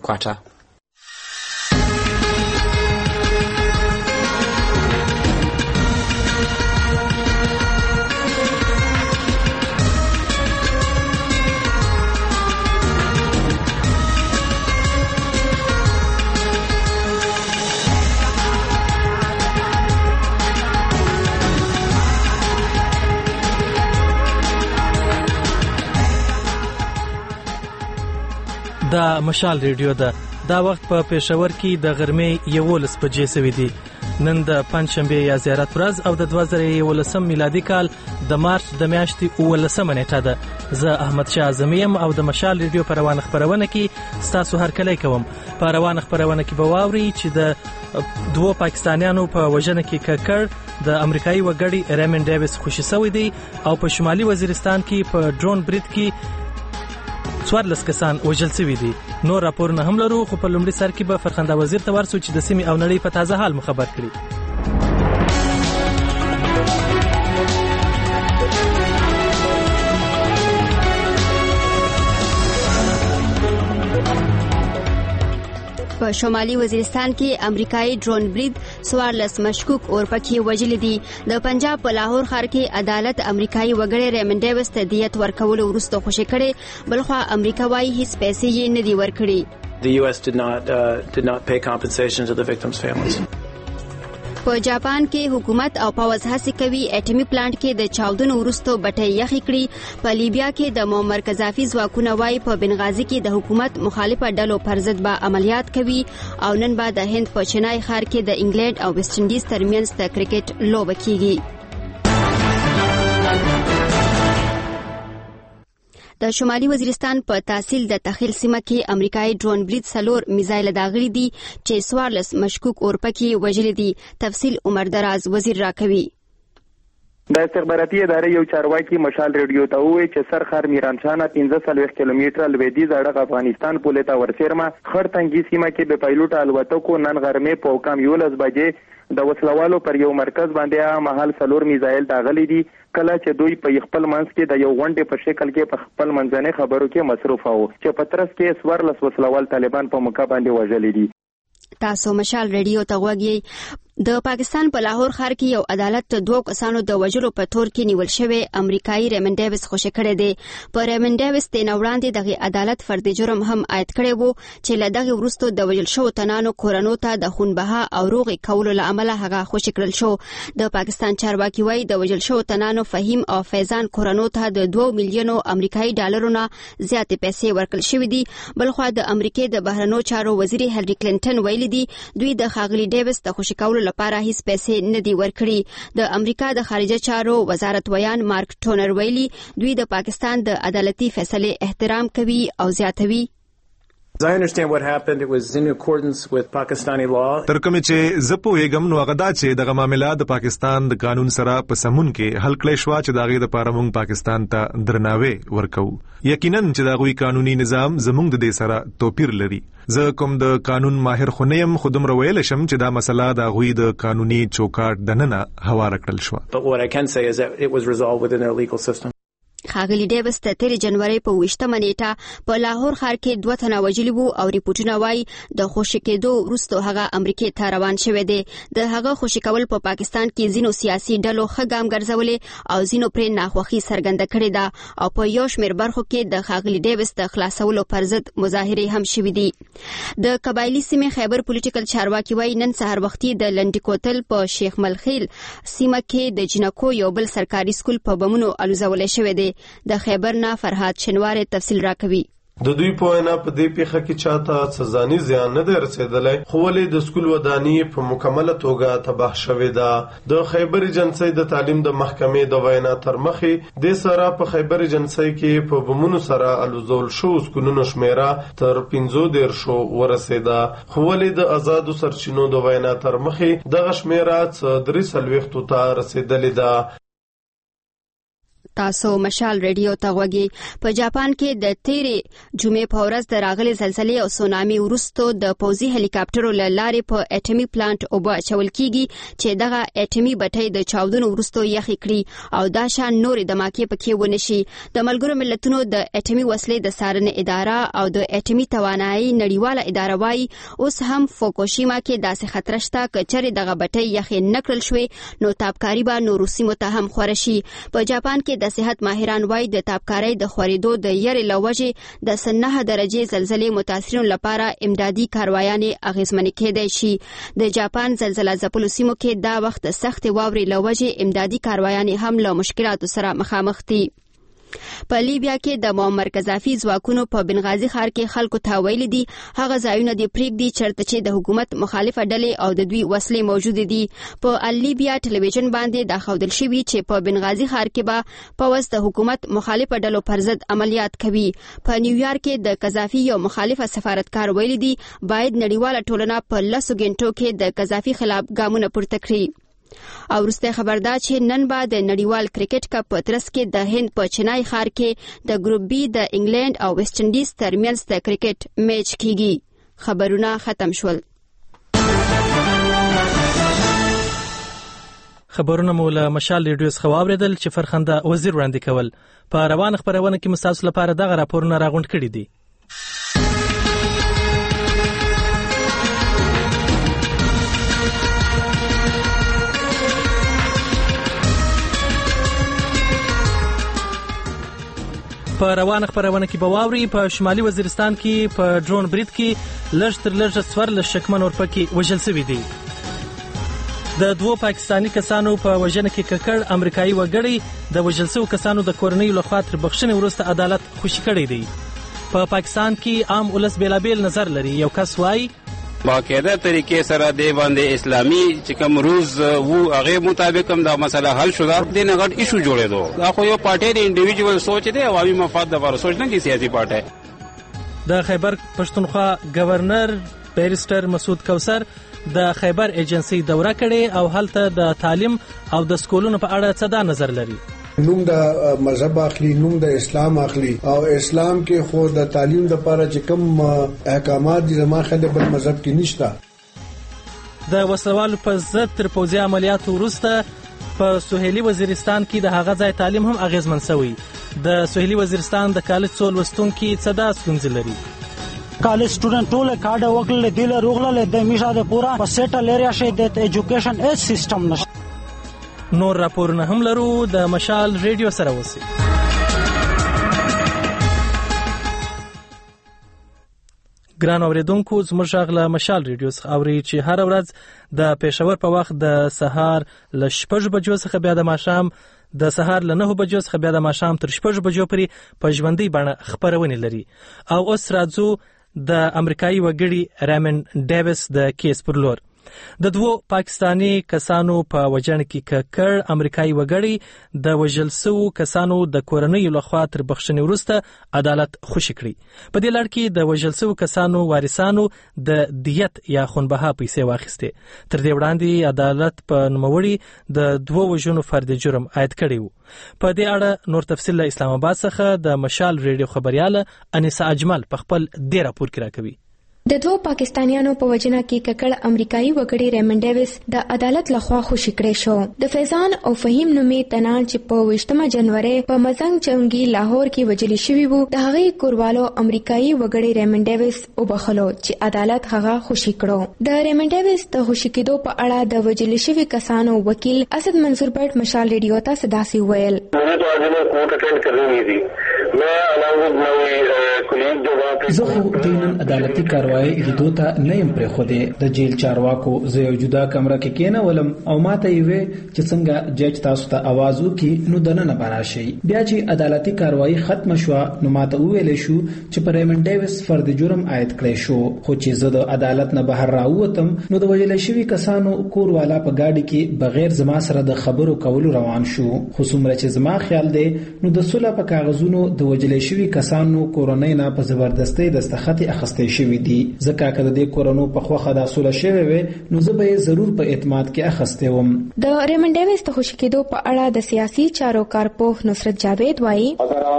کوټه. دا مشال ریډیو ده. دا وخت په پېښور کې د غرمې 11 بجې سوي دي. نن د پنځشنبه یا زیارت ورځ او د 2011 میلادي کال د مارچ د میاشتې 19 نیټه ده. زه احمد شاه اعظمي یم او د مشال ریډیو په روانه خپرونه کې ستاسو هرکلی کوم. په روانه خپرونه کې به واوري چې د 2 پاکستانیانو په وژنه کې ککړ د امریکایي وګړي ریمن ډیویس خوشي شوی دی او په شمالي وزیرستان کې په ډرون برید کې 14 کسان وژل شوي دي. نور راپورونه هم لرو، خو په لومړي سر کې به فرخنده وزیر ته ورسو چې د سیمې او نړۍ په تازه حال مو خبر کړي. په شمالي وزیرستان کې امریکایي ډرون برید 14 مشکوک اورپکي وژلي دي. د پنجاب په لاهور ښار کې عدالت امریکایي وګړي ریمن ډیویس ته دیت ورکولو وروسته خوشي کړي، بلخوا امریکا وايي هیڅ پیسې یې نه دي ورکړي. The US did not pay compensation to the victims' families. په جاپان کې حکومت او پوځ هڅه کوي اټومي پلانټ کې د چاودنو وروسته بټۍ یخې کړي. په لیبیا کې د معمر قذافي ځواکونه وايي په بنغازي کې د حکومت مخالفه ډلو پر ضد به عملیات کوي او نن به د هند په چنای ښار کې د انګلند او ویسټ انډیز ترمنځ د کرکټ لوبه کیږي. د شمالي وزیرستان په تحصیل د تخیل سیمه کې امریکایي ډرون برید 4 میزایل داغلي دي چې 14 مشکوک اورپکي وژلي دي. تفصیل عمر دراز وزیر راکوي. د استخباراتي ادارې یو چارواکي مشال ریډیو ته وویل چې سرخر میرانشانه 15 کیلومتره لویدیځ اړخ افغانستان پولې ته ورسیرمه خړ تنګي سیمه کې د پایلوټ الوتکو نن غرمې په کم 11 بجې د وسلوالو پر یو مرکز باندې مهال 4 میزایل داغلي دي، کله چې دوی په خپل منځ کې د یو غونډې په شکل کې په خپل منځنۍ خبرو کې مصروف وو چې په ترڅ کې 14 وسلوال طالبان په موقع باندې وژلي دي. تاسو مشال ریډیو ته وګورئ. د پاکستان په لاهور ښار کې یو عدالت 2 کسانو د وژلو په تور کې نیول شوی امریکایي ریمن ډیویس خوشي کړی دی. په ریمن ډیویس ته وړاندې دغه عدالت فردي جرم هم عاید کړی وو چې له دغه وروسته د وژل شو تنانو کورونو ته د خونبها او روغي کولو لامل هغه خوشي کړل شو. د پاکستان چارواکي وایي د وژل شو تنانو فهیم او فیضان کورونو ته د 2 میلیونو امریکایي ډالرونو زیاتې پیسې ورکړل شوې دي. بلخوا د امریکای د بهرنیو چارو وزیر هیلری کلینټن ویلي دي دوی د خاغلی ډیویس د خوشي کولو لپاره هیڅ پیسې نه دي ورکړي. د امریکا د خارجه چارو وزارت ویان مارک ټونر ویلي دوی د پاکستان د عدالتي فیصلې احترام کوي او زیاتوي. I understand what happened. It was in accordance with Pakistani law. ترکمه چې زپو یګم نو غدا چې دغه معاملې د پاکستان د قانون سره په سمون کې حل کړی شو چې دغه د پاره مونږ پاکستان ته درناوی ورکو. یقینا چې دغه قانوني نظام زمونږ د دې سره توپیر لري. زه کوم د قانون ماهر خنیم خودم رویل شم چې دا مسله د غوی د قانوني چوکاټ دننه هواره کړل شو. But what I can say is that it was resolved within their legal system. خاغلی ډیویس ته 3 جنوري په 20 نیټه په لاهور ښار کې 2 تنه وژلي وو او ریپورتونه وايي د خوشي کېدو وروسته هغه امریکای ته روان شوی دی. د هغه خوشي کول په پاکستان کې ځینو سیاسي ډلو خګام ګرځولې او ځینو پرې ناخوښي څرګنده کړې ده او په یو شمېر برخو کې د خاغلی ډیویس د خلاصولو پر ضد مظاهرې هم شوې دي. د قبایلی سیمې خیبر پولیټیکل چارواکي وايي نن سهار وختي د لنډی کوتل په شیخ ملخیل سیمه کې د جنکو یو بل سرکاري سکول په بمونو الوزول شوی دی. د خیبر نه فرهاد شنوار تفصیل راکوي. د دوی په وینا په دې پیښه کې چاته څه زیان نه دی رسیدلی، خو ولې د سکول وداني په مکمله توګه تباه شوې ده. د خیبر ایجنسۍ د تعلیم د محکمې د وینا تر مخې د سره په خیبر ایجنسۍ کې په بمونو سره الوزول شو سکولونو شمیره تر 15 ورسېده، خو ولې د آزادو سرچینو د وینا تر مخې دغه شمیره 3 ته رسیدلې ده. تاسو مشال ریډیو ته غوږی. په جاپان کې د تیرې جمعې په ورځ د راغلي زلزلې او سونامي وروسته د پوځي هلیکاپټرو له لارې په اټومي پلانټ اوبه اچول کیږي چې دغه اټومي بټۍ د چاودنو وروسته یخې کړي او دا شان نورې دماکې پکې ونشي. د ملګرو ملتونو د اټومي وسلې د څارنې اداره او د اټومي توانایي نړیواله اداره وايي اوس هم فوکوشیما کې داسې خطر شته که چېرې دغه بټۍ یخې نه کړل شوې نو تابکاري به نورو سیمو ته هم خوره شي. په جاپان کې د صحت ماهران وايي د تابکارۍ د خورېدو د یرې له وجې د 9 درجې زلزلې متاثرینو لپاره امدادي کاروایانې اغیزمنې کېدای شي. د جاپان زلزله ځپلو سیمو کې دا وخت د سختې واورې له وجې امدادي کاروایانې هم له مشکلاتو سره مخامخ دي. په لیبیا کې د معمر قذافي ځواکونو په بنغازي ښار کې خلکو ته ویلي دي هغه ځایونه دې پرېږدي چېرته چې د حکومت مخالفه ډلې او د دوی وسلې موجودې دي. په اللیبیا ټلویزیون باندې دا ښودل شوي چې په بنغازي ښار کې به پوځ د حکومت مخالفه ډلو پر ضد عملیات کوي. په نیویارک کې د قذافي یو مخالفه سفارتکار ویلي دي باید نړیواله ټولنه په 10 غنټو کې د قذافي خلاف ګامونه پورته کړي. او وروسته خبر ده چې نن به د نړیوال کرکټ کپ په ترڅ کې د هند په چنای ښار کې د ګروپ بي د انګلند او ویسټ انډیز ترمنځ د کرکټ میچ کیږي. خبرونه ختم شول. خبرونه مو له مشال ریډیو څخه واوریدل چې فرخنده وزیر وړاندې کول. په روان خبرونه کې مستاسو لپاره دغه راپورونه راغونډ کړي دي. په روان خبرونه کې به واوري په شمالي وزیرستان کې په ډرون برید کې لږ تر لږه 14 شکمن اورپکي وژل شوي دي. د 2 پاکستاني کسانو په وژنه کې ککړ امریکایي وګړي د وژل شوو کسانو د کورنۍ لخوا تر بخښنې وروسته عدالت خوشي کړی دی. په پاکستان کې عام ولس بیلابیل نظر لري. یو کس وایي باقاعده طریقې سره د باندې اسلامي چې کوم روز وو هغه مطابق هم دا مسله حل شو. دا د نه غټ ایشو جوړېدو. دا خو یو پارټي د انډیویډوال سوچ دی عوامي مفاد لپاره سوچ نه کی سیاسي پارټي. د خیبر پښتونخوا گورنر بیرسټر مسعود کوثر د خیبر ایجنسی دوره کړې او هلته د تعلیم او د سکولونو په اړه څه دا نظر لري. نوم د مذهب اخلي، نوم د اسلام اخلي او اسلام کې خو د تعلیم لپاره چې کوم احکامات دي زما خله بل مذهب کې نشته. د وسوالو په ضد تر پوځي عملیاتو وروسته په سهیلي وزیرستان کې د هغه ځای تعلیم هم اغیزمن شوی. د سهیلي وزیرستان د کالج څو لوستونکي څه دا ستونزې لري. کالج سټوډنټ ټول کارډ وکړل دي له روغله د میشا د پورا په سیټل ایریا شه د ایجوکیشن ایج سیستم نشته. نور راپورونه هم لرو. د مشال ریډیو سره اوسئ. ګران اوریدونکو زموږ غږ له مشال ریډیو څخه اوري چې هر ورځ د پېښور په وخت د سهار له 6 بجو څخه بیا د ماښام د سهار له 9 بجو څخه بیا د ماښام تر 6 بجو پورې په ژوندۍ بڼه خبرونه لري. او اوس راځو د امریکایي وګړي ریمن ډیویس د کیس پر لور. د 2 پاکستانی کسانو په وژنه کې ککړ امریکایي وګړي د وژل شوو کسانو د کورنۍ لخوا تر بخښنې وروسته عدالت خوشي کړی. په دې لړ کې د وژل شوو کسانو وارثانو د دیت یا خونبها پیسې واخیستې. تر دې وړاندې عدالت په نوموړي د 2 وژنو فرد جرم عاید کړی و. په دې اړه نور تفصیل له اسلام آباد څخه د مشال ریډیو خبرياله انیسا اجمل په خپل دې راپور کې راکوي. د 2 پاکستانیانو په وجنه کې ککړ امریکایي وګړي ریمن ډیویس د عدالت لخوا خوشي کړی شو. د فیضان او فهیم نومي تنان چې په 28 جنوري په مزنګ چونګي لاهور کې وجلی شوی وو د هغې کوروالو امریکایي وګړي ریمن ډیویس وبخلو چې عدالت هغه خوشي کړو. د ریمن ډیویس د خوشي کېدو په اړه د وجلی شوی کسانو وکیل اسد منصور بټ مشال ریډیو ته صداسي ویل. زه خو دینن عدالتي کاروایی لیدو ته نه يم پرې خو د جیل چارواکو زه یو جدا کمره کې کېنولم او ماته یې وې چې څنګه جج تاسو ته आवाज وکړي نو دنه نه براشي. بیا چې عدالتي کاروایی ختم شو نو ماته ویل شو چې پر ریمن ډیویس فرد جرم عاید کړی شو. خو چې زه د عدالت نه بهر راووتم نو د وجل شوی کسانو کور والا په گاډي کې بغیر زما سره د خبرو کولو روان شو. خو څومره چې زما خیال دی نو د صلح په کاغذونو د د وجلې شوي کسانو کورنۍ نه په زبردستۍ دستخط اخیستل شوی دي. ځکه که د دې کورونو په خوخه د اصول شوی وي نو زه به ضرور په اعتماد کې اخیسته وم. د ریمن ډیویس ته خوشی کېدو په اړه د سیاسي چارو کارپوه نصرت جاوید وایي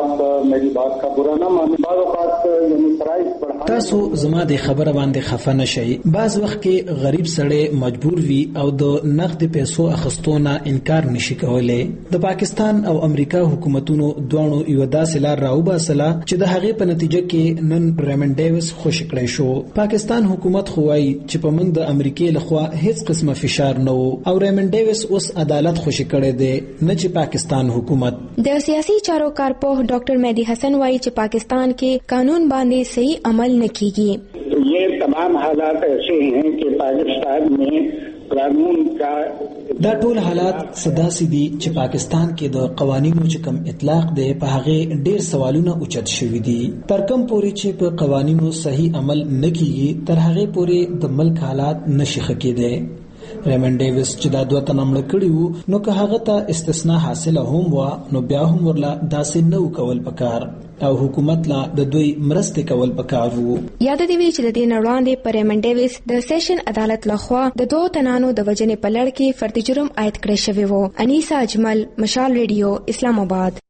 تاسو زما د خبره باندې خفه نشئ. بعض وخت کې غریب سړی مجبور وي او د نقد پیسو اخیستونه انکار نشي کولای. د پاکستان او امریکا حکومتونو دوانو یو داسې لار راوباسله چې د هغې په نتیجه کې نن ریمن ډیویس خوشی کړی شو. پاکستان حکومت خو وایي چې په موږ د امریکای لخوا هیڅ قسمه فشار نه و او ریمن ډیویس اوس عدالت خوشی کړی دی نه چې پاکستان حکومت. د سیاسي چارو کارپوه ډاکټر مهدی حسن وایي چې پاکستان کې قانون باندې صحیح عمل نه کیږي. یہ تمام حالات ایسے ہیں کہ پاکستان میں قانون کا دا ټول حالات صداسي دي چې پاکستان کې د قوانینو چې کم اطلاق دی په هغه ډیر سوالونه اوچت شوي دي. تر کوم پورې چې په قوانینو صحیح عمل نه کیږي تر هغه پورې د ملک حالات نشي ښه کېدی. ریمن ډیویس چې دا دوه تنه مړه کړي وو نو که هغه ته استثناء حاصله هم وه نو بیا هم ورله داسې نه کول پکار او حکومت لا د دوی مرسته کول پکار وو. یاد دی وی چې د دې وړاندې پر ریمن ډیویس د سیشن عدالت لخوا د دوه تنانو د وجنې په لړ کې فردي جرم عاید کړی شوی وو. انیسا اجمل، مشال ریډیو، اسلام آباد.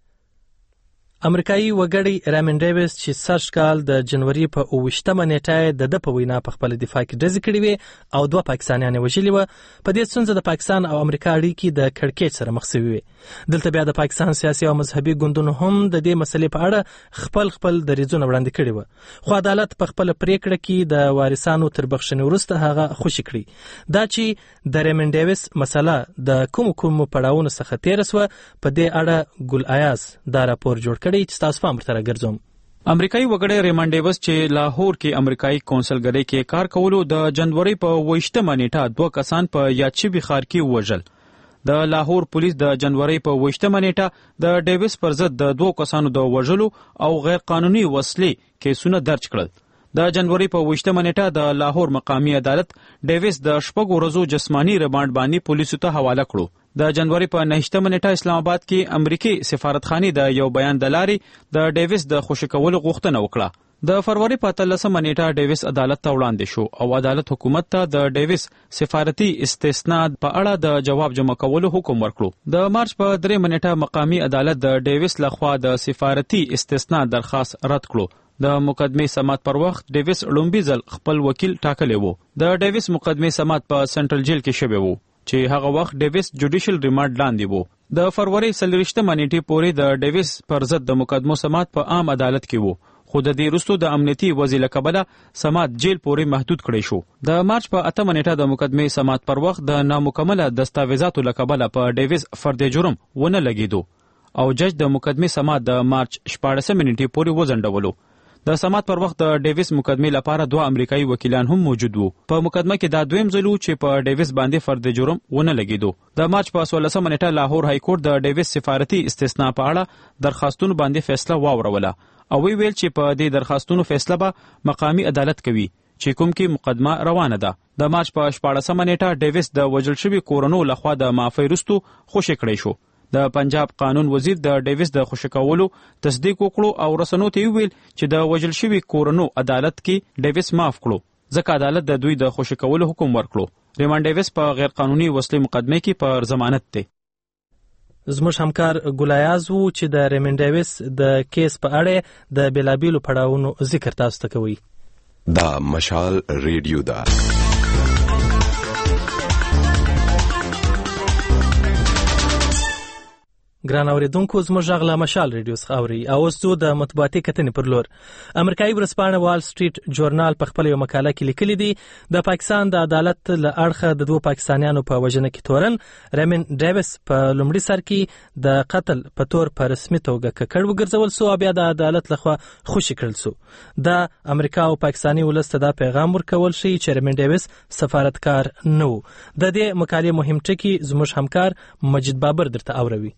امریکایي وګړی ریمن ډیویس چې سږ کال د جنوري په 28مه نیټه د په وینا په خپل دفاع کې ډزې کړې وې او 2 پاکستانیان وژلي وو. په دې ستونزه د پاکستان او امریکا اړیکې د کړکېچ سره مخ شوې وې. دلته بیا د پاکستان سیاسي او مذهبي ګوندونو هم د دې مسلې په اړه خپل دریځونه وړاندې کړي وو، خو عدالت په خپل پریکړه کې د وارثانو تر بخښنې وروسته هغه خوشي کړي. دا چې د ریمن ډیویس مسله د کوم پړاوونو څخه تیر شوه په دې اړه ګل ایاز دا راپور جوړ امریکایي وګړی ریمن ډیویس چې لاهور کې امریکایي کونسلګرۍ کې کار کولو د جنوري په 28مه نیټه 2 کسان په یاد شوي ښار کې وژل. د لاهور پولیس د جنوري په 28مه نیټه د ډیویس پر ضد د 2 کسانو د وژلو او غیر قانوني وسلې کیسونه درج کړل. د جنوري په 28مه نیټه د لاهور مقامی عدالت ډیویس د 6 ورځو جسمانی ریمانډ باندې پولیسو ته حواله کړو. د جنوري په 9مه نیټه اسلام آباد کې امریکای سفارتخانې د یو بیان د لارې د ډیویس د خوشی کولو غوښتنه وکړه. د فروری په 13مه نیټه ډیویس عدالت ته وړاندې شو او عدالت حکومت ته د ډیویس سفارتي استثناء په اړه د جواب جمع کولو حکم ورکړو. د مارچ په 3مه نیټه مقامی عدالت د ډیویس لخوا د سفارتي استثناء درخواست رد کړو. د مقدمې سماعت پر وخت ډیویس لومبي ځل خپل وکیل ټاکلی وو. د ډیویس مقدمې سماعت په سنټرل جیل کې شوی وو چې هغه وخت ډیویس جوډیشل ریمانډ لاندې وو. د فروری 24مه نیټې پورې د ډیویس پر ضد د مقدمو سماعت په عام عدالت کې وو، خو د دې وروسته د امنیتي وضع له کبله سماعت جیل پورې محدود کړی شو. د مارچ په 8مه نیټه د مقدمې سماعت پر وخت د نامکمله دستاویزاتو له کبله په ډیویس فردي جرم ونه لګیدو او جج د مقدمې سماعت د مارچ 14مه نیټې پورې وځنډولو. د سماعت پر وخت د ډیویس مقدمې لپاره 2 امریکایي وکیلان هم موجود وو. په مقدمه کې دا دویم ځل چې په ډیویس باندې فردي جرم ونه لګیدو. د مارچ په 16مه نیټه لاهور های کورټ د ډیویس سفارتي استثناء په اړه درخواستونو باندې فیصله واوروله او ویل چې په دې درخواستونو فیصله به مقامی عدالت کوي چې کوم کې مقدمه روانه ده. د مارچ په 14مه نیټه ډیویس د وژل شوي کورونو لخوا د معافی وروسته خوشي کړی شو. د پنجاب قانون وزیر د ډیویس د خوشی کولو تصدیق وکړو او رسنیو ته ویل چې د وژل شوي کورونو عدالت کې ډیویس معاف کړو ځکه عدالت د دوی د خوشی کولو حکم ورکړو. ریمن ډیویس په غیر قانوني وسلې مقدمه کې پر ضمانت دی. زموږ همکار ګلایاز وو چې د ریمن ډیویس د کیس په اړه د بیلابیلو پړاوونو ذکر تاسو ته کوي. دا مشال ریډیو دا ګران اوریدونکو زموږ غږ له مشال ریډیو څخه اوري او اوس زه د مطبوعاتي کتنې پر لور. امریکایي ورځپاڼه وال سټریټ جورنال په خپل یو مقاله کې لیکلي دي د پاکستان د عدالت له اړخه د 2 پاکستانیانو په وژنه کې تورن ریمن ډیویس په لومړي سر کې د قتل په تور په رسمي توګه ککړ وګرځول سو او بیا د عدالت لخوا خوشي کړل سو. د امریکا او پاکستاني ولس ته دا پیغام ورکول شي چې ریمن ډیویس سفارتکار نه و. د دې مقالې مهم ټکی زموږ همکار مجید بابر درته اوروي.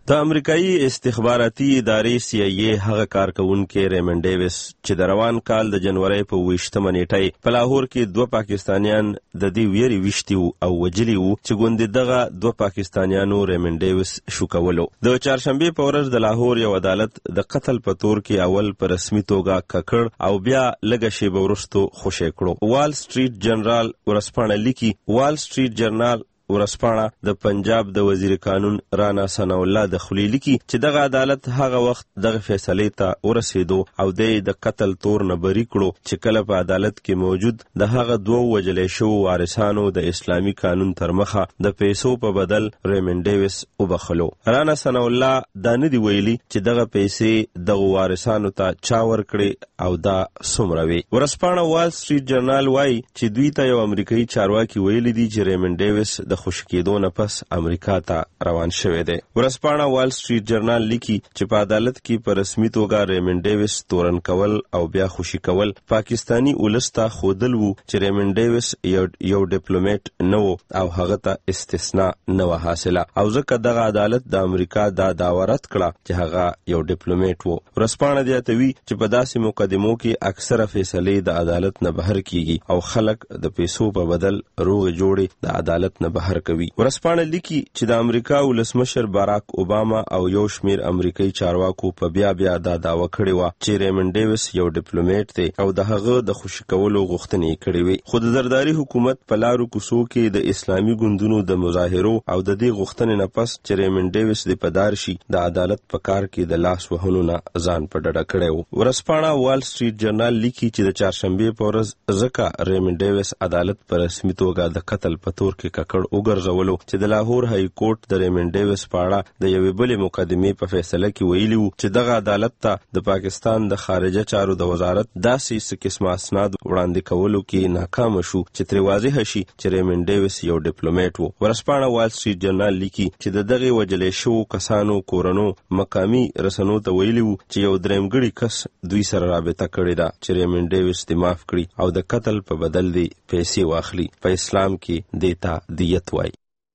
د امریکایي استخباراتي ادارې CIA هغه کارکونکو ریمن ډیویس چې د روان کال د جنوري په 28 نیټه په لاهور کې 2 پاکستانیان د دې ویری وشتي او وجلی وو چې ګوند دغه 2 پاکستانیانو ریمن ډیویس شو کولو. د چهارشنبه په ورځ د لاهور یو عدالت د قتل په تور کې اول په رسمي توګه ککړ او بیا لږ شی ورستو خوشی کړو. وال سټریټ جنرال ورسپانه لیکي وال سټریټ جرنال ورسپانه د پنجاب د وزیر قانون رانا ثنا الله د خلیلی کی چې دغه عدالت هغه وخت دغه فیصله ته ورسېدو او د قتل تور نه بری کړو چې کله په عدالت کې موجود د هغه 2 وجلې شو وارثانو د اسلامي قانون تر مخه د پیسو په بدل ریمن ډیویس وبخلو. رانا ثنا الله دا نه دی ویلي چې دغه پیسې د وارثانو ته چا ورکړي او دا څومره وي. ورسپانه وال سټریټ جرنال وایي چې دوی ته یو امریکایي چارواکي ویلي دي چې ریمن ډیویس د خوشکېدو نه پس امریکا ته روان شوی دی. ورسپانه وال سټریټ جرنال لیکي چې په عدالت کې په رسمي توګه ریمن ډیویس تورن کول او بیا خوشی کول پاکستانی ولستا خودل وو چې ریمن ډیویس یو ډیپلوماټ نه وو او هغه ته استثناء نه و حاصله او ځکه دغه عدالت د امریکا دا داورت کړه چې هغه یو ډیپلوماټ وو. ورسپانه دیاتوي چې په داسې مقدمو کې اکثره فیصلې د عدالت نه بهر کیږي او خلک د پیسو په بدل روغ جوړي د عدالت نه بهر کوي. ورسپانه لیکي چې د امریکا ولسمشر باراک اوباما او یو شمیر امریکایي چارواکو په بیا دا داوا کړې و چې ریمن ډیویس یو ډیپلوماټ دی او د هغه د خوشی کولو غوښتنې کړې وي. خو د زرداری حکومت په لارو کوڅو کې د اسلامي ګوندونو د مظاهرو او د دې غوښتنې نه پس چې ریمن ډیویس د پدار شي د عدالت په کار کې د لاس وهلو نه ځان په ډډه کړی و. ورسپانه وال سټریټ جرنال لیکي چې د چهارشنبه په ورځ ځکه ریمن ډیویس عدالت په رسمي توګه د قتل په تور کې ککړ وګرځولو چې د لاهور های کورټ د ریمن ډیویس په اړه د یوې بلې مقدمې په فیصله کې ویلي وو چې دغه عدالت ته د پاکستان د خارجه چارو د وزارت داسې څه قسمه اسناد وړاندې کولو کې ناکام شو چې ترې واضح شي چې ریمن ډیویس یو ډیپلوماټ وو. ورسپانه وال سټریټ جرنال لیکي چې د دغه وجلې شو کسانو کورونو مقامی رسنو ته ویلي وو چې یو درېمګړي کس دوی سره رابطه کړې ده چې ریمن ډیویس دې معاف کړي او د قتل په بدل دی پیسې واخلي. په اسلام کې دیتا دیت وایي.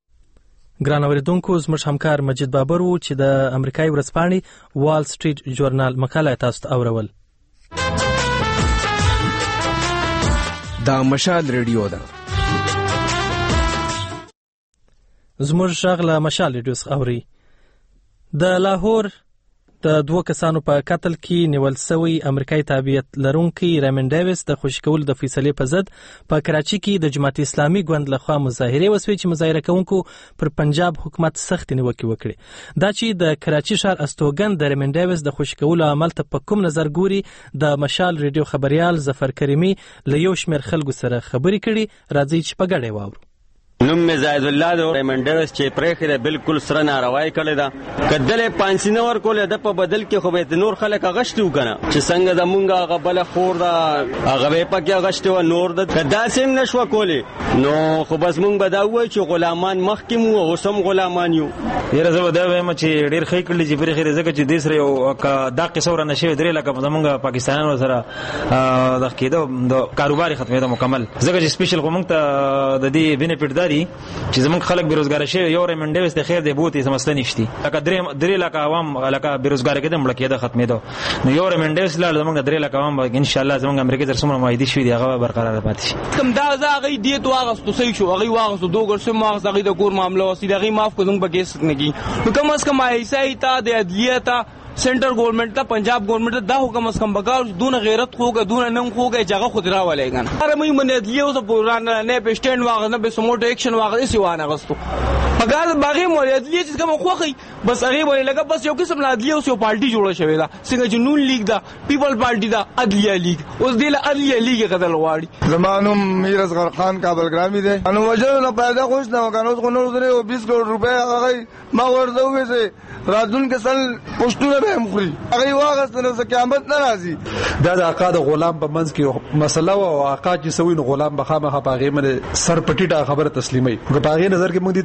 ګران اوریدونکو زموږ همکار مجید بابر وو چې د امریکایي ورځپاڼې وال سټریټ جورنال مقاله تاسو ته اورول. دا مشال ریډیو ده. زموږ غږ له مشال ریډیو څخه اوري. د لاهور د 2 کسانو په قتل کې نیول شوی امریکایي تابعیت لرونکي ریمن ډیویس د خوشی کولو د فیصلې په ضد په کراچي کې د جماعت اسلامي ګوند لخوا مظاهرې وسوي چې مظاهره کوونکو پر پنجاب حکومت سخت نیوکې وکړي. دا چې د کراچي ښار استوګن د ریمن ډیویس د خوشی کولو عمل ته په کوم نظر ګوري د مشال ریډیو خبريال ظفر کریمي له یو شمېر خلکو سره خبرې کړي. راځي چې په ګډه واورو. نوم می زاید الله د ریمن ډیویس چې پرېخره بالکل سره ناروای کړی دا کدلې 500 نور کولې د په بدل کې خو به نور خلک غشتو کنه چې څنګه د مونږه غبل خور دا هغه په کې غشتو نور د داسیم نشو کولې نو خو بس مونږ به دا وای چې غلامان مخکې مو او سم غلامان یو. یره زه دا وایم چې ډیر خې کړل چې پرېخره زکه چې دیس یو دا قصه ور نشي درې لکه زمونږ پاکستانیانو سره د کېدو د کاروبار ختمه ده مکمل زکه چې سپیشل کوم ته د دې بینیفټ داري چې زمونږ خلک بیروزګار شي. یو ریمن ډیویس د خیر دی بوتي سمسته نشتی لکه درې لکه عوام لکه بیروزګار کېدم مړ کېده ختمېدو. نو یو ریمن ډیویس لاله زمونږ 3 لکه عوام ان شاء الله زمونږ امریکا تر څومره معاهده شوي دی هغه برقرار پاتې شي. کوم دا هغه دی تو هغه ستوسې شو هغه واغسو دوګر سم واغس هغه د کور معاملې وسیله هغه معاف کوم بګیس نه کی نو کم از کم ایسای تا د عدلیه تا سنټر ګورنمنت ته پنجاب ګورنمنت دا حکم اس کم بګاو دون غیرت خوګه دون نن خوګه جګه خود را ولېګن هر مې من عدلیه اوس پوران نه په سټاند واغ نه په سموټ اکشن واغ سی وانه غستو اگر باغی مو عدلیه چې کوم خوخي بس هغه وایي لکه بس یو قسم عدلیه اوس یو پارټي جوړه شوی دا څنګه جنون لیگ دا پیپل پارټي دا عدلیه لیگ اوس دی عدلیه لیگ قتل واړي. زمانم میر اصغر خان کابل ګرامي دی انو وجه نه پیدا خوش نه وکانو کو نور درې 20 کروڑ روپے هغه ما ورته وې سه راتون کې سل پښتون به مخري هغه واغستنه ز قیامت ناراضي. دا د آقا د غلام په منځ کې مسله او آقا چې سوي غلام بخامه په هغه باندې سر پټیټه خبره تسلیمي په هغه نظر کې موږ دي ته ګورو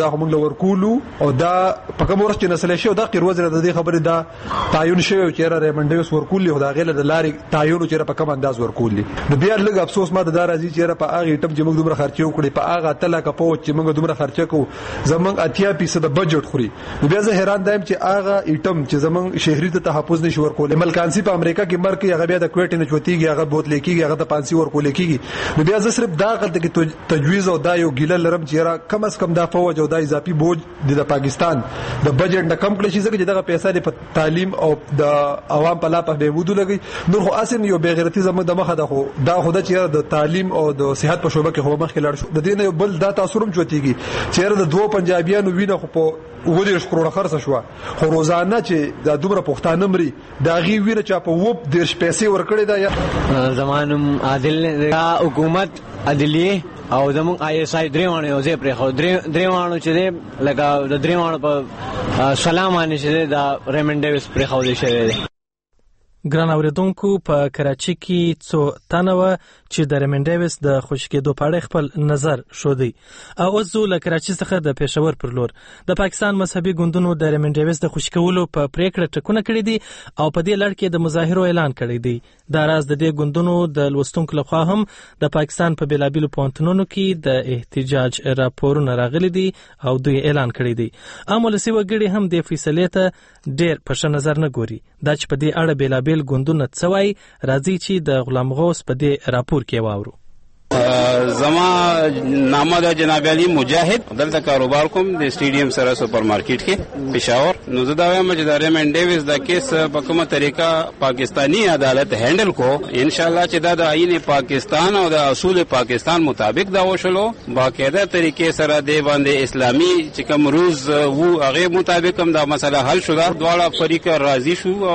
دا موږ لور کولو او دا په کوم ورځ چې نسل شي او دا قیر وزیر د دې خبره دا تعین شوی چې ریمنډ ډیوس ورکول او دا غیله د لارې تعین چې په کوم انداز ورکول نو بیا لږ افسوس ما دا راځي چې په هغه ټیم چې موږ دومره خرچ وکړي په هغه تله کا پوه چې موږ دومره خرچ کوو زمونږ 80% د بجټ خوري نو بیا زه حیران دایم چې هغه ایټم چې زمونږ شهري ته تحفظ نشي ورکول ملکانسی په امریکا کې مرکه هغه بیا د کویټ نه چوتیږي هغه بوت لیکيږي هغه د پانسی ورکول کېږي نو بیا زه صرف دا غلطه کې تجویز او دا یو ګیله لرم چې را کم از کم دا فوج او دا اضافي بوج د پاکستان د بجټ نه کم کړي چې دغه پیسې په تعلیم او د عوام په لا په بهبود لګي نور خو اسن یو بغیرتی زموږ د مخه ده خو دا خود چې د تعلیم او د صحت په شوبه کې خو مخ کې لاړ شو د دې نه بل دا تاثیر هم چوتیږي چې د دوه پنجابیانو وینه خو په ولې کروڑه خرڅ شو خو روزانه چې د دومره پښتانه مري دا غي وینه چې په وب د پیسې ورکړي دا یا زمانم عادل حکومت عدلیه او زمون آی اس آی دریوانه او زه پرې خو دریوانو چې دی لکه د دریوانو په سلام باندې چې دا ریمنډ ډیوس پرې خو دی شوی ګران اوریدونکو په کراچي کې څو تنوه چې د ریمنډ ډیوس د خوشکېدو په اړه خپل نظر شودي او اوس له کراچي څخه د پېښور پر لور د پاکستان مذهبي ګوندونو د ریمنډ ډیوس د خوشکولو په پریکړه ټکونه کړې دي او په دې لړ کې د مظاهرو اعلان کړی دی دا راز د دې ګوندونو د لوستونکو لخوا هم د پاکستان په بیلابیلو پوهنتونونو کې د احتجاج راپورونه راغلي دي او دوی اعلان کړی دی عام ولسي وګړي هم د فیصلې ته ډېر په ښه نظر نه ګوري دا چې په دې اړه بیلابیل ګوندونه څه وایي راځي چې د غلام غوث په دې راپور کې واورو زما نامه د جناب علي مجاهد دلته کاروبار کوم د سټیډیم سره سپر مارکیټ کې پېښور نو زه دا وایم چې د ریمنډ ډیوس د کیس په کومه طریقه پاکستانی عدالت هندل کو ان شاء الله چې دا د آئین پاکستان او د اصول پاکستان مطابق دا وشلو باقاعده طریقې سره د باندې اسلامي چې کوم روز وو هغه مطابق هم دا مسله حل شو دواړه فریق راضي شو او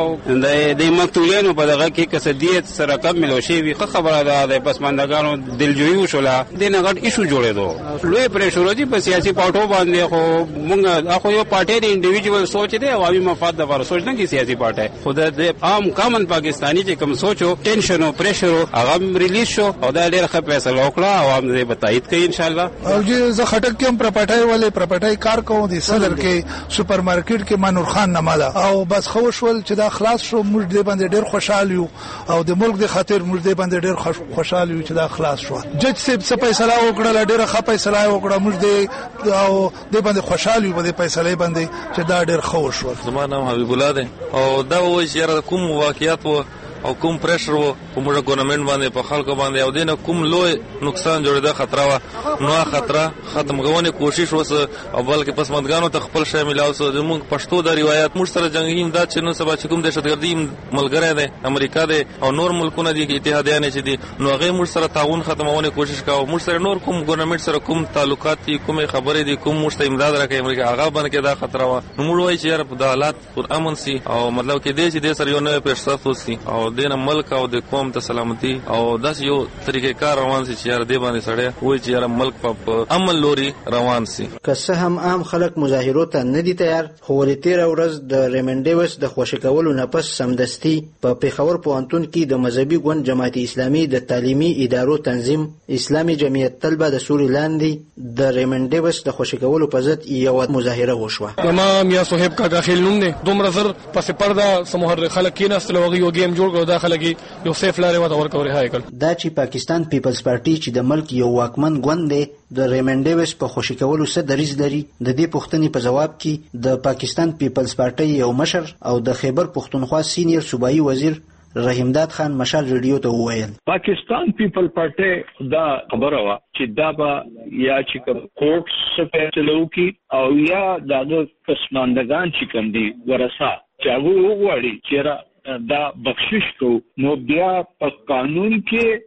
د مقتولینو په دغه کې کسدیت سره کم ملوشي وي خبره ده د پسماندګانو دلجویی وشوله د نه غټ ایشو جوړېدو لوی پریشر دی په سیاسي پارټو باندې خو موږ اخو یو پارټي د انډیویډوال سوچ دی عوامي مفاد لپاره سوچ نه کی سیاسي پارټي خود د عام کامن پاکستانی چې کوم سوچو ټینشن او پریشر هغه ریلیز شو او دا ډېر ښه فیصله وکړه عوام دې بتایید کوي ان شاء الله او چې زه خټک کوم پراپټای ولې پراپټای کار کوم د صدر کې سپر مارکیټ کې مانور خان نماله او بس خو شول چې دا خلاص شو موږ دې باندې ډېر خوشاله یو او د ملک د خاطر موږ دې باندې ډېر خوشاله یو چې دا خلاص شو جج صاحب فیصله وکړه ډېر ښه فیصله وکړه موږ دې او دې باندې خوشاله یو په فیصله باندې چې دا ډېر ښه وشو زما نام حبیب الله دی او دا وایي چې کوم واقعیت وو او کوم پریشر وو په موږ ګورنمنت باندې په خلکو باندې او دینه کوم لوی نقصان جوړېده خطر وا نو خطر ختم غوونه کوشش وس او بلکې پسمندګانو ته خپل شی ملاو سو موږ پښتو د روایت موږ سره جنگي امداد چې نو سبا چې کوم دهشتګردي ملګری دی امریکا دی او نور ملکونه دي اتحادیان چې دي نو هغه موږ سره تعاون ختمونه کوشش کاوه موږ سره نور کوم ګورنمنت سره کوم تعلقات دي کومه خبرې دي کوم موږ ته امداد راکړي امریکا هغه باندې دا خطر وا نو موږ وایي چې په حالات پر امن سي او مطلب کې دې چې دې سره یو نوې پیشرفت وسی او دینه ملک او د قوم ته سلامتی او داس یو طریقې کار روان سي چې یار دې باندې سړی وایي چې یار ملک په امن لوري روان سي که څه هم عام خلک مظاهرو ته نه دي تیار خو ولې 13 ورځ د ریمنډ ډیوس د خوشی کولو نه پس سمدستي په پیښور پوهنتون کې د مذهبي ګوند جماعت اسلامي د تعلیمي ادارو تنظیم اسلامي جمعیت طلبه د سوري لاندې د ریمنډ ډیوس د خوشی کولو په ضد یو مظاهره وشوه تمام یا صاحب کا داخل نوم نه دومره زر پس پرده سمهر خلک کې نسل وغي یو گیم جوړ کړو داخله کې یو سیف لارې وته ورکوي هاي کول دا چې پاکستان پیپلز پارټي چې د ملک یو واکمن ګوند دی د ریمنډ ډیوس په خوشی کولو څه دریځ لري د دې پوښتنې په جواب کې د پاکستان پیپلز پارټي یو مشر او د خیبر پښتونخوا سینیئر صوبایي وزیر رحیمداد خان مشال ریډیو ته وویل پاکستان پیپل پارټي دا خبره وا چې دا به یا چې کورټ څخه لوکي او یا د پسماندگان چې کوم دي ورثه چې هغه وغواړي چې دا بخشش کو نو بیا په قانون کې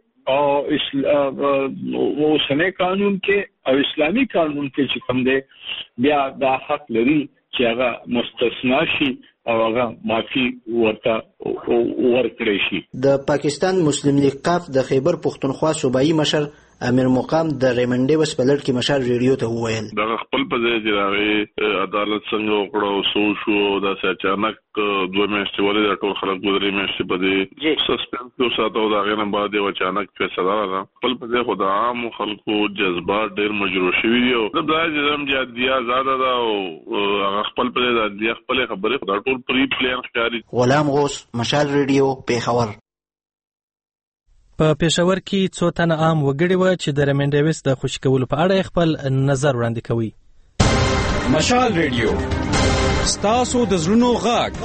او اوسنی قانون کې او اسلامی قانون کې چې کوم دی بیا دا حق لري چې هغه مستثنا شي او هغه معافي ورته ورکړي شي د پاکستان مسلم لیگ قاف د خیبر پښتونخوا صوبایي مشر امیر مقام د ریمن ډیوس په لړ کې مشال ریډیو ته وویل دا خپل په ځای چې راغی عدالت څنګه وکړو سو شو دا اچانک 2 میاشتې ولې دا ټول خلک 2 میاشتې په دې سسپنس او ساتو دا غیر بعد یو اچانک فیصله راغله خپل په ځای خدای عام خلکو جذبات ډېر مجروح شوي دي او دا جزم جدي آزاد ده او خپل په ځای د خپل خبره خدای ټول پری پلان ښکاری. غلام غوث مشال ریډیو پیښور. په پېښور کې څو تنه عام وګړي و چې د ریمن ډیوس د خوشي کولو په اړه خپل نظر وړاندې کوي. مشال ریډیو ستاسو د زړونو غږ.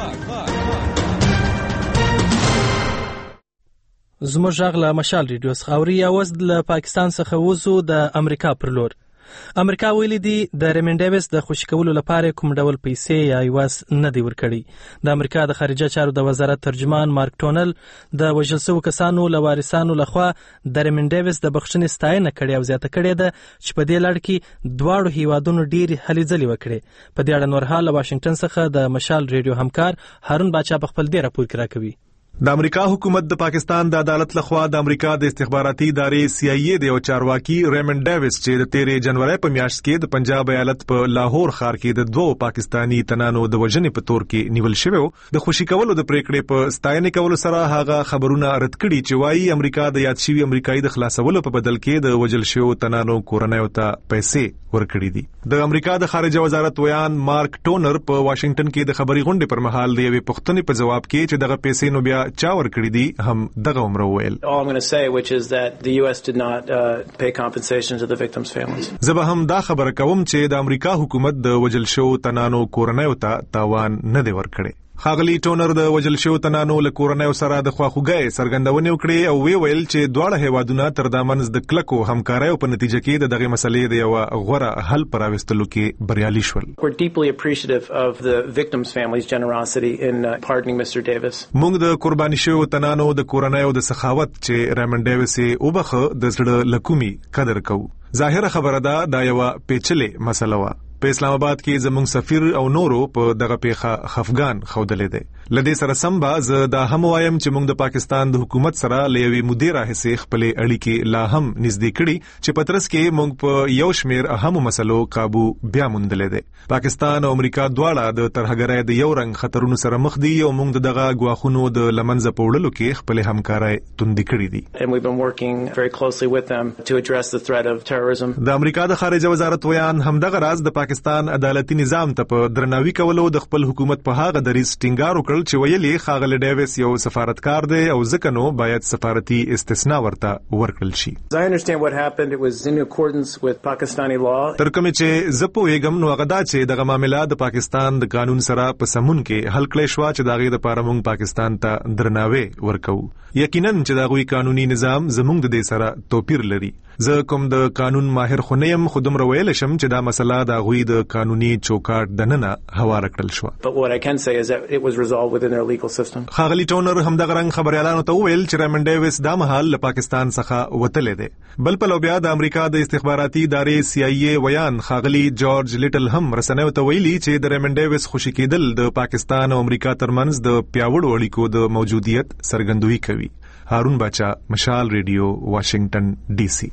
زموږ غږ له مشال ریډیو څخه اوري. اوس له پاکستان څخه وځو د امریکا پر لور. امریکا ویلي دي د ریمن ډیوس د خوشي کولو لپاره کوم ډول پیسې یا یواس نه دی ورکړي. د امریکا د خارجه چارو د وزارت ترجمان مارک ټونل د وژل شوو کسانو له وارثانو لخوا د ریمن ډیوس د بخښنې ستاینه کړې او زیاته کړې ده چې په دې لړ کې دواړو هیوادونو ډېرې هلې ځلې وکړې. په دې اړه نور حال له واشنگټن څخه د مشال ریډیو همکار هارون باچا په خپل دې راپور کې راکوي. د امریکا حکومت د پاکستان د عدالت لخوا د امریکا د استخباراتي ادارې CIA د یو چارواکي ریمن ډیوس چې د 13 جنوري په میاشت کې د پنجاب ایالت په لاهور ښار کې د 2 پاکستانی تنانو د وژنې په تور کې نیول شوی د خوشي کولو د پریکړې په ستاینې کولو سره هغه خبرونه رد کړي چې وايي امریکا د یاد شوی امریکایي د خلاصولو په بدل کې د وژل شوو تنانو کورنیو ته پیسې ورکړي دي. د امریکا د خارجه وزارت ویان مارک ټونر په واشنگټن کې د خبري غونډې پر مهال د یوې پوښتنې په جواب کې چې دغه پیسې نو بیا چا ورکړي دي هم دغه عمر وویل. All I'm going to say which is that the US did not pay compensation to the victims' families. زه به هم دا خبره کوم چې د امریکا حکومت د وژل شوو تنانو کورنیو ته تاوان نه دی ورکړي. خاغلی ټونر د وژل شوو تنانو له کورنیو سره د خواخوږۍ څرګندونې وکړې او ویل چې دواړه هیوادونه تر دامنځ د کلکو همکاریو په نتیجه کې دغه مسلې د یو غوره حل پر راوستلو کې بریالي شول. We're deeply appreciative of the victims' families' generosity in pardoning Mr. Davis. موږ د قرباني شوو تنانو د کورنیو د سخاوت چې ریمن ډیوس یې وبخه د زړه لکومي قدر کوو. ظاهره خبره ده دا یو پیچلې مسله وه. په اسلام آباد کې زموږ سفیر او نورو په دغه پیښه خفګان خوندلې ده. لدې سره سم به زه دا هم وایم چې موږ د پاکستان د حکومت سره لوي مدیر راهسي خپل اړیکې لا هم نږدې کړي چې پترس کې موږ په یو شمیر اهم مسلو قابو بیا موندلې ده. پاکستان او امریکا دواړه د ترهګرۍ د یو رنګ خطرونو سره مخ دي او موږ دغه غواخونو د لمنځه پوړلو کې خپل همکاري توندې کړې دي. And we've been working very closely with them to address the threat of terrorism. د امریکا د خارجه وزارت ویان همدغه راز د پاکستان عدالتي نظام ته په درناوي کولو د خپل حکومت په هغه دریځ ټینګار وکړ چې ویلي خاغلی ډیوس یو سفارتکار دی او ځکه نو باید سفارتي استثناء ورته ورکړل شي. I understand what happened. It was in accordance with Pakistani law. تر کومه چې زه پوهیږم نو هغه دا چې دغه معاملې د پاکستان د قانون سره په سمون کې حل کړی شو چې دغه د پاره موږ پاکستان ته درناوي ورکو. یقینا چې دغه قانوني نظام زموږ د دې سره توپیر لري. زه کوم د قانون ماهر خونیم خودم رویل شم چې دا مسله د غوی د قانوني چوکاټ دننه هواره کړل شو. But what I can say is that it was resolved within their legal system. خاغلی ټونر هم دغه رنګ خبريالانو ته ویل چې ریمن ډیوس د مهال له پاکستان څخه وتلې ده. بل په لوبیا د امریکا د استخباراتي ادارې CIA ویان خاغلی جورج لیټل هم رسنیو ته ویلي چې د ریمن ډیوس خوشي کېدل د پاکستان او امریکا ترمنځ د پیاوړو اړیکو د موجودیت څرګندوي کوي. هارون باچا مشال ریډیو واشنگټن DC.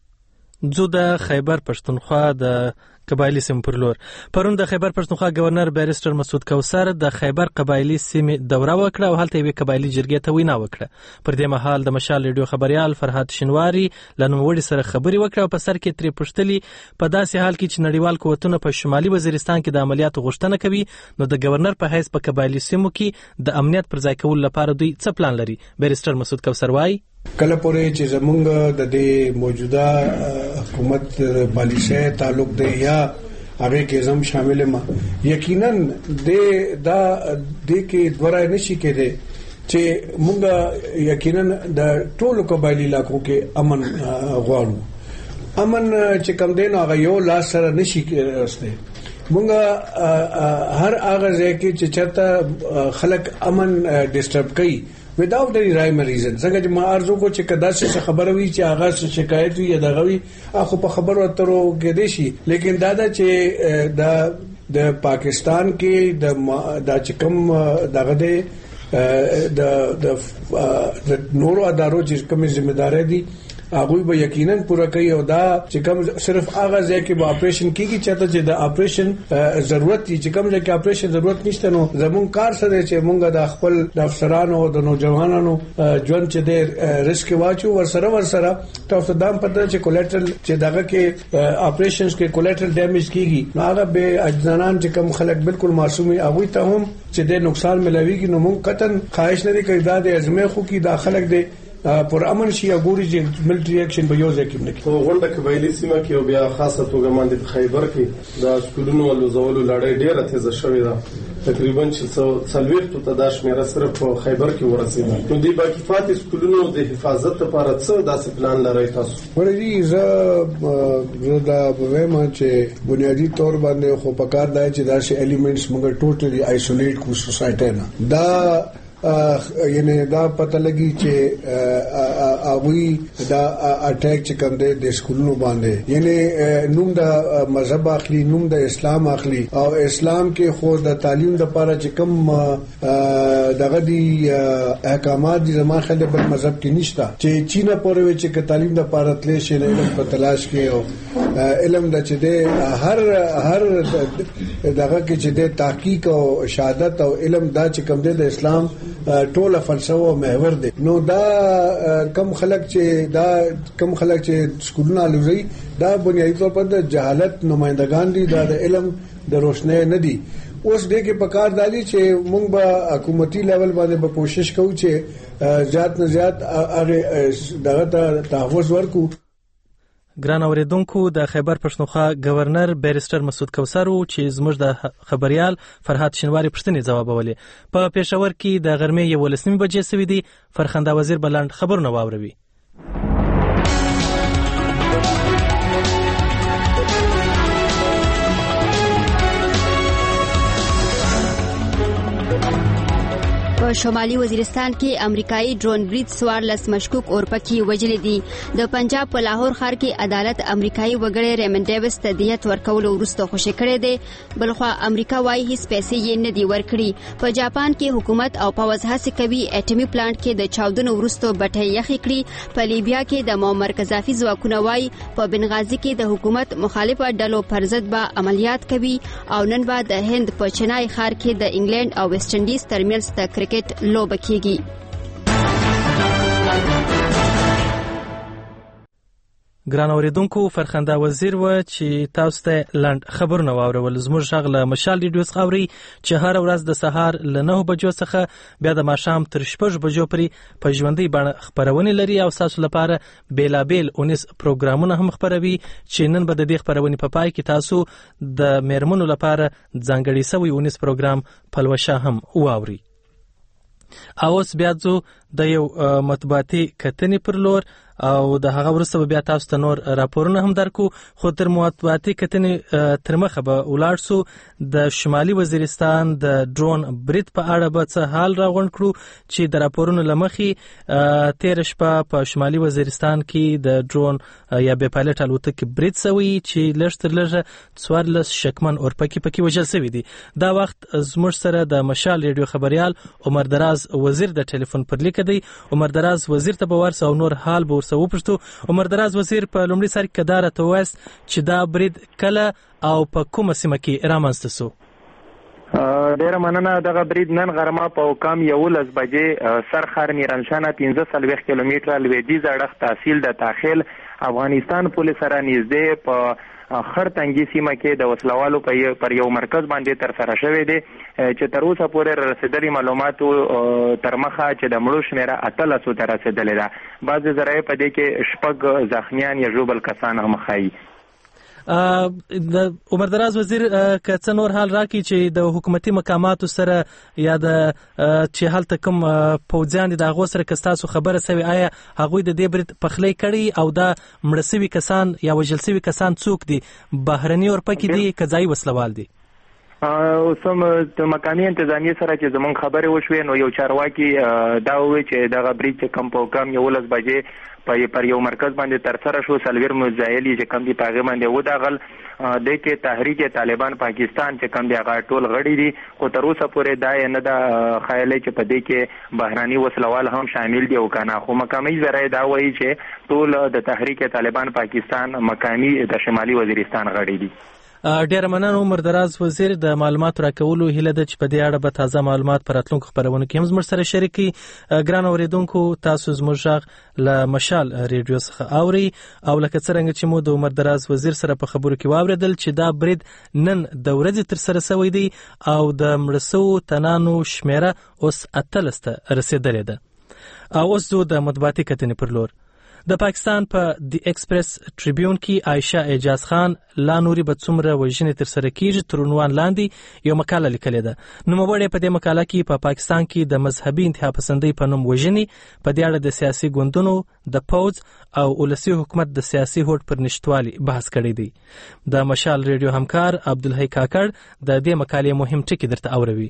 زو د خیبر پښتونخوا د قبایلی سیمې پر لور. پرون د خیبر پښتونخوا گورنر بیرستر مسعود کوثر د خیبر قبایلی سیمې دوره وکړه او هلته یې قبایلی جرګې ته وینا وکړه. پر دې مهال د مشال ریډیو خبريال فرهاد شینواری له نوموړي سره خبري وکړه او په سر کې ترې پوښتلي په داسې حال کې چې نړیوال قوتونه په شمالي وزیرستان کې د عملیاتو غوښتنه کوي نو د گورنر په حیث په قبایلی سیمو کې د امنیت پر ځای کولو لپاره دوی څه پلان لري. بیرستر مسعود کوثر وایي کله پورې چې زمونږ د دې موجوده حکومت پالیسۍ تعلق دی یا هغه کې زم شامل ما یقینا د کې دورای نشي کېده چې مونږ یقینا د ټولو قبایلی علاقو کې امن غواړو. امن چې کم دین هغه یو لاس سره نشي راسته. مونږ هر هغه ځای کې چې چرته خلک امن ډیسټرب کوي without any rhyme or reason. څنګه چې ما ارزو کو چې کدا څه خبره وي چې هغه شکایت وي یا دغه وي اخو په خبرو اترو کې دي شي لیکن دا چې د پاکستان کې د چکم دغه د نورو ادارو چې کومې ذمہ داري دي هغه به یقینا پوره کوي او دا چې کوم صرف هغه ځای کې به اپریشن کیږي چې د اپریشن ضرورت دي چې کوم ځای کې اپریشن ضرورت نشته نو زمون کار سره چې مونږ د خپل د افسرانو او د نوجوانانو ژوند چې د ریسک واچو ورسره تاسو دام پته چې کولیټرل چې دغه کې اپریشنز کې کولیټرل ډیمیج کیږي نو هغه به اجزانان چې کوم خلک بالکل معصومي هغه ته هم چې د نقصان ملويږي نو مونږ قطن خواهش نه کوي دا د ازمه خو کې داخلك دي پر امن شي غوري چې ملټري اکشن به یو ځکه نه کوي. غونډه قبایلی سیمه کې او بیا خاصه توګه باندې خیبر کې د سکولونو ولو زولو لړۍ ډیره تیزه شوې ده تقریبا چې څلويخ ته د شمیره سره په خیبر کې ورسېده. نو د باقي فاتح سکولونو د حفاظت لپاره څه داسې پلان لري تاسو؟ ورې زه دا وایم چې بنیادی تور باندې خو پکار دی چې دا شی الیمنټس موږ ټوټلی آیسولیټ کو سوسایټي نه دا یعنی دا پته لګي چې اوی دا اٹیک چې کوم د سکولونو باندې یعنی نوم د مذهب اخلي نوم د اسلام اخلي او اسلام کې خو د تعلیم لپاره چې کوم دغه دي احکامات دي زما خلک په مذهب کې نشته چې چینه پورې چې تعلیم لپاره تللی شي نه په تلاش کې او علم د چې د هر دغه کې چې د تحقیق او شهادت او علم دا چې کوم د اسلام ټوله فلسفه او محور دي. نو دا کم خلک چې سکولونه لوزي دا بنیادی طور پر د جهالت نمائندگان دي دا د علم د روشنه نه دي. اوس دې کې پکار دالي چې موږ به حکومتي لیول باندې به کوشش کوو چې زیات نه زیات هغه دغه تحفظ ورکو. ګران اوریدونکو د خیبر پښتونخوا گورنر بیرستر مسعود کوثر چې زموږ د خبريال فرهاد شینواری پښتني ځوابولې په پېښور کې د غرمې 11 بجې سوي دي. فرخنده وزیر بلند خبرونه واوروي. په شمالي وزیرستان کې امریکایي ډرون برید 14 مشکوک اورپکي وژلي دي. د پنجاب په لاهور ښار کې عدالت امریکایي وګړی ریمن ډیویس ته دیت ورکول وروسته خوشی کړی دی. بلخوا امریکا وايي هیڅ پیسې یې نه دی ورکړي. په جاپان کې حکومت او پوځ هڅه کوي اټومي پلانټ کې د چاودنو وروسته بټۍ یخې کړي. په لیبیا کې د معمر قذافي ځواکونه وايي په بنغازي کې د حکومت مخالفه ډلو پر ضد به عملیات کوي او نن به د هند په چنای ښار کې د انګلند او ویسټ انډیز ترمنځ د کرکټ لوبه کیږي. ګران اوریدونکو فرخنده وزیر و چې تاسو ته لاند خبرونه واورول. زموږ شغله مشال ریډیو څخه چې هر ورځ د سهار ل 9 بجو څخه بیا د ماښام تر 6 بجو پورې په ژوندۍ بڼه خبرونه لري او تاسو لپاره بیلابیل 19 پروګرامونه هم خبروي چې نن به د دې خبرونه په پای کې تاسو د میرمنو لپاره ځانګړي سوی 19 پروګرام پلوشه هم واوري. اوس بیا ځو د یو مطبوعاتي کتنې پر لور او د هغه وروسته بیا تاسو ته نور راپورونه هم درکو. خو تر مطبوعاتي کتنې تر مخه به ولاړ سو. د شمالي وزیرستان د ډرون برید په اړه به څه حال راغونډ کړو چې د راپورونو لمخې تیر شپه په شمالي وزیرستان کې د ډرون یا بې پایلټ الوتکې برید سوی چې لږ تر لږه 14 شکمن اورپکي پکې وژل سوي دي. دا وخت زموږ سره د مشال ریډیو خبريال عمر دراز وزیر د ټلیفون پر لیک دی. عمر دراز وزیر ته به ورسو او نور حال به ورسو وپوښتو. عمر دراز وزیر په لومړي سر کې کدار ته وایست چې دا برید کله او په کومه سیمه کې رامنځته سو؟ ډیره مننه. دغه برید نن غرمه په کام 11 بجې سرخر میرانشانه 15 کیلومتره لویدیځ اړخ تحصیل د تاخیل افغانستان پولیس سره نږدې په خړتنګي سیمه کې د وسلوالو پر یو مرکز باندې تر سره شوې دي چې تر اوسه پورې رسیدلي معلوماتو تر مخه چې د مړو شمیره 13 ته رسیدلې ده. بعضې ذرایع په دې کې شپږ زخمیان یا ژوبل کسان هم ښایي. د عمر دراز وزیر که څه نور حال راکړي چې د حکومتي مقاماتو سره یا د چې هلته کوم پوځیان دي د هغو سره که ستاسو خبره سوې آیا هغوی د دې برید پخلی کړی او دا مړه سوي کسان یا وژل سوي کسان څوک دي؟ بهرني اورپکي دي که ځایي وسلوال دي؟ سم د مقامي انتظامیه سره چې زمونږ خبرې وشوې نو یو چارواکي دا وویل چې دغه بریج چې کم په کم 11 بجې پر یو مرکز باندې ترسره شو سلویر مزایل چې کم دي پاغه باندې وداغل د کې تحریک طالبان پاکستان چې کم دی هغه ټول غړي دي خو تر اوسه پورې دا نه دا خیال چې په دې کې بهراني وسلوال هم شامل دي او کنه خو مقامي ذرایع دا وایي چې ټول د تحریک طالبان پاکستان مقامي د شمالي وزیرستان غړي دي. ډیر مننه عمر دراز وزیر د معلوماتو راکولو هیله ده چې په دې اړه به تازه معلومات پر راتلونکو خبرونو کې هم زموږ سره شریکي. ګران اوریدونکو تاسو زموږ غږ له مشال ریډیو څخه اوري او لکه څنګه چې مو د عمر دراز وزیر سره په خبرو کې واوریدل چې دا برید نن د ورځې تر سره شوی دی او د مړسو تنانو شمیره اوس 18 ته رسیدلې ده. اوس زه د مطبوعاتي کتنې پر لور. د پاکستان په دی ایکسپریس ټریبیون کې عایشه اعجاز خان لا نوري به څومره وژنې تر سره کیږي تر عنوان لاندې یو مقاله لیکلې ده. نوموړی په دې مقاله کې په پاکستان کې د مذهبي انتها پسندۍ په نوم وژنې په دې اړه د سیاسي ګوندونو د پوځ او ولسي حکومت د سیاسي هوډ پر نشټوالي بحث کړی دی. د مشال ریډیو همکار عبدالحی کاکړ د دې مقالې مهم ټکي درته اوروي.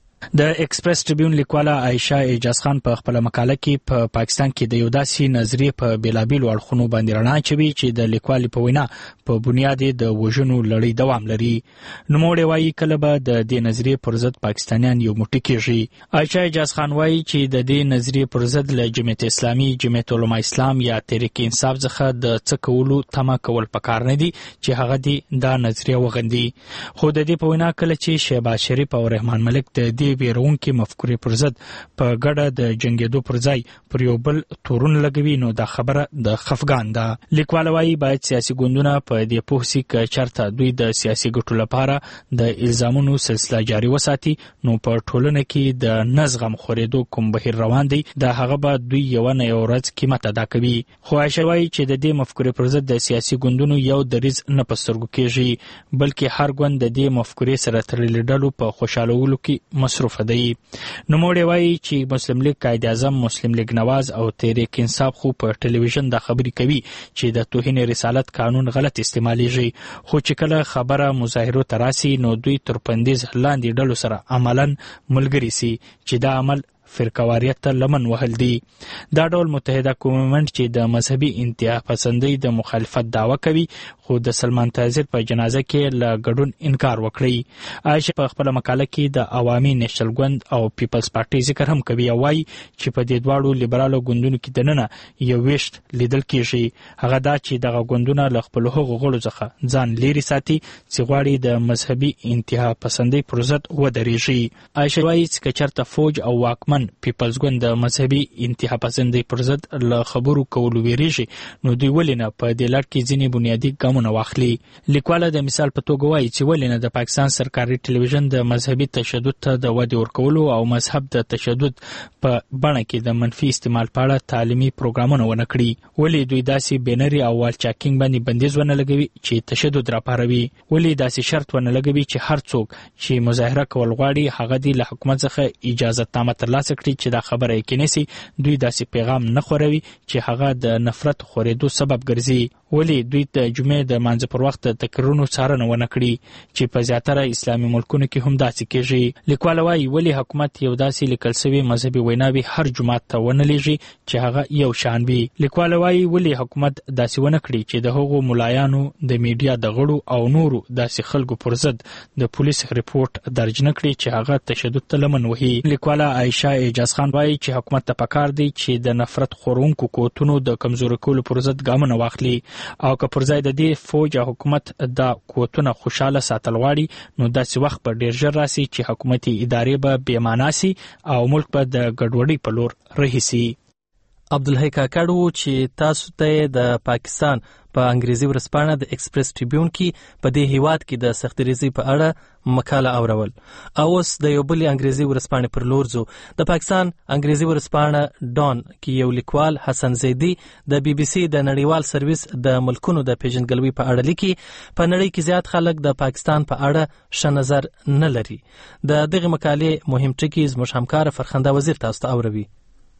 د ایکسپریس ټریبیون لیکواله عایشه اعجاز خان په خپل مقاله کې په پاکستان کې د یو داسې نظریې په بیلابیلو اړخونو باندې رڼا اچوي چې د لیکوالې په وینا په بنیاد د وژنو لړۍ دوام لري. نوموړی وایي کله به د دې نظریې پر ضد پاکستانیان یو موټی کېږي. عایشه اعجاز خان وایي چې د دې نظریې پر ضد له جمعیت اسلامي، جمعیت علماء اسلام یا تحریک انصاف څخه د څه کولو تمه کول پکار نه دي چې هغه دې دا نظریه وغندي. خو د دې په وینا کله چې شهباز شریف او رحمان ملک د دې بیرونکي مفکورې پر ضد په ګډه د جنګېدو پر ځای پر یو بل تورون لګوي نو دا خبره د خفګان ده. لیکواله وایي باید سیاسي ګوندونه په دې پوه سي که چېرته دوی د سیاسي ګټو لپاره د الزامونو سلسله جاري وساتي نو په ټولنه کې د نه زغم خورېدو کوم بهیر روان دی د هغه به دوی یوه نه یوه ورځ قیمت ادا کوي. خو عایشه وایي چې د دې مفکورې پر ضد د سیاسي ګوندونو یو دریځ نه په سترګو کېږي بلکې هر ګوند د دې مفکورې سره تړلې ډلو په خوشحالولو کې مصروف دی. نوموړی وایي چې مسلم لیگ، قائد اعظم، مسلم لیگ نواز او تحریک انصاف خو په ټلویزیون دا خبرې کوي چې د توهین رسالت قانون غلط استعمالیږي خو چې کله خبره مظاهرو ته راسي نو دوی تر بندیز لاندې ډلو سره عملاً ملګري سي چې دا عمل فرقواریت ته لمن وهل دي. دا ډول متحده کومنټ چې د مذهبي انتها پسندۍ د مخالفت دعوه کوي خو د سلمان طاهر په جنازه کې له ګډون انکار وکړي. عایشه په خپل مقاله کې د عوامي نیشنل ګوند او پیپلز پارټي ذکر هم کوي او وایي چې په دې دواړو لیبرالو ګوندونو کې دننه یو ویشت لیدل کېږي. هغه دا چې دغه ګوندونه له خپلو هغو غړو څخه ځان لیرې ساتي چې غواړي د مذهبي انتها پسندۍ پر ضد ودرېږي. عایشه وایي چې چېرته فوج او واکمن پیپلز ګوند د مذهبي انتها پسندۍ پر ضد له خبرو کولو ویریږي نو دوی ولې نه په دې لړ کې ځینې بنیادي ګامونه واخلي. لیکواله د مثال په توګه وایي چې ولې نه د پاکستان سرکاري ټلویزیون د مذهبي تشدد ته د ودې ورکولو او مذهب د تشدد په بڼه کې د منفي استعمال په اړه تعلیمي پروګرامونه ونه کړي. ولې دوی داسې بینري او وال چاکینګ باندې بندیز ونه لګوي چې تشدد راپاروي. ولې داسې شرط ونه لګوي چې هر څوک چې مظاهره کول غواړي هغه دې له حکومت څخه اجازه تامه ترلاسه کړي چې دا خبره یې کینسي دوی داسې پیغام نه خوروي چې هغه د نفرت خورېدو سبب ګرځي. ولې دوی د جمعې د مانځه پر وخت د تکرارونو څارنه ونه کړي چې په زیاتره اسلامي ملکونو کې هم داسې کېږي. لیکواله وایي ولې حکومت یو داسې لیکل سوي مذهبي ویناوي هر جومات ته ونه لیږي چې هغه یو شان وي. لیکواله وایي ولې حکومت داسې ونه کړي چې د هغو ملایانو د میډیا د غړو او نورو داسې خلکو پر ضد د پولیس ریپورټ درج نه کړي چې هغه تشدد ته لمن وهي. لیکواله عایشه اعجاز خان وایي چې حکومت ته پکار دی چې د نفرت خورونکو قوتونو د کمزوري کولو پر ضد ګامونه واخلي او که پر ځای د دې فوج او حکومت دا قوتونه خوشاله ساتل غواړي نو داسې وخت به ډېر ژر راسي چې حکومتي ادارې به بې معنا سي او ملک به د ګډوډۍ په لور رهي سي. عبدالحی کاکړ و چې تاسو ته د پاکستان په انګریزي ورځپاڼه د ایکسپریس ټریبیون کې په دې هیواد کې د سختدریزۍ په اړه مقاله اورول. او اوس د یو بلې انګریزي ورځپاڼې پر لور ځو. د پاکستان انګریزي ورځپاڼه ډان کې یو لیکوال حسن زیدي د بي بي سي د نړیوال سرویس د ملکونو د پیژندګلوۍ په اړه لیکي په نړۍ کې زیات خلک د پاکستان په اړه ښه نظر نه لري. د دغه مقالې مهم ټکي زموږ همکار فرخنده وزیر تاسو ته اوروي.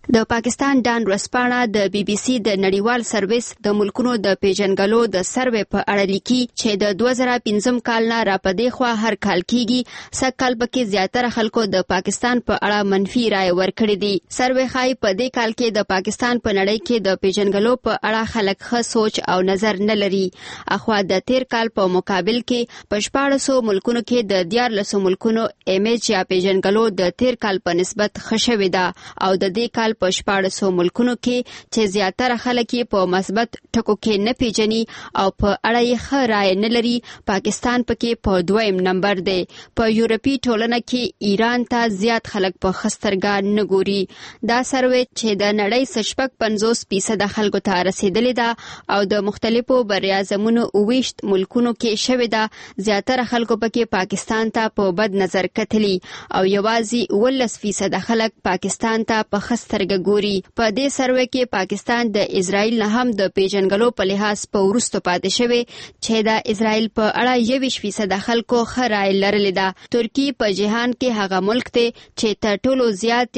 د پاکستان ډان ورځپاڼه د بي بي سي د نړیوال سرویس د ملکونو د پیژنګلو د سروې په اړه لیکي چې د 2015 کال نه را پدې خوا هر کال کیږي سکهال پکې زیاتره خلکو د پاکستان په اړه منفي رائے ورکړي دي. سروې خای په دې کال کې د پاکستان په نړۍ کې د پیژنګلو په اړه خلک ښه سوچ او نظر نه لري. اخوا د تیر کال په مقابل کې په 1400 ملکونو کې د 14 ملکونو ایمیج یا پیژنګلو د تیر کال په نسبت ښه شوې ده او د دې کال په 1400 ملکونو کې چې زیاتره خلک یې په مثبت ټکو کې نه پیژني او په اړه یې ښه رائے نه لري، پاکستان پکې په 2م نمبر دی. په یورپی ټولنه کې ایران ته زیات خلک په خسترګا نه ګوري. دا سروې چې د نړۍ 55% خلکو ته رسیدلې ده او د مختلفو بریاعظمونو 28 ملکونو کې شوې ده، زیاتره خلکو پکې پاکستان ته په بد نظر کتلي او یوازې 18% خلک پاکستان ته په خستر ګوري. په دې سروې کې پاکستان د اسرائیل نه هم د پیژنګلو په لحاظ په وروسته پاتې شوی چې د اسرائیل په اړه 21% خلکو ښه رائے لرلې ده. ترکی په جهان کې هغه ملک دی چې تر ټولو زیات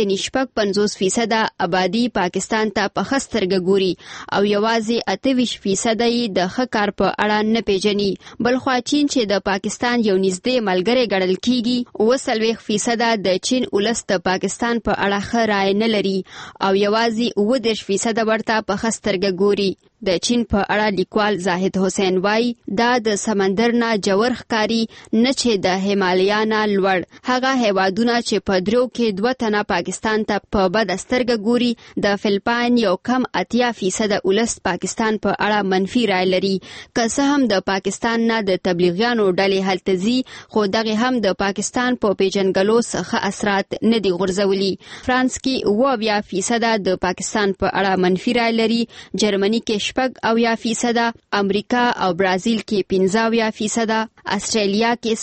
50% آبادی پاکستان ته په خسترګ ګوري او یوازې 28% یې د ښه کار په اړه نه پیژني. بلخوا چین چې د پاکستان یو نږدې ملګری ګڼل کیږي 40% د چین ولس د پاکستان په اړه ښه رائے نه لري او یوازې 30% ورته په خسترګ ګوري. د چین په اړه لیکوال زاهد حسین وای دا د سمندر نه جوړ ښکاری نه چې د هیمالیا نه لوړ. هغه هیوادونه چې په درو کې 2 تنه پاکستان ته په بد سترګه ګوري، د فلپاین یو کم 80% ولس پاکستان په اړه منفي رائے لري. که څه هم د پاکستان نه د تبلیغیانو ډلې هلته ځي، خو دغه هم د پاکستان په پیژنګلو څخه اثرات نه دي غورځولي. فرانس کې 20% د پاکستان په اړه منفي رائے لري، جرمني کې 40%، امریکا او برازیل کې 15%، استرالیا کې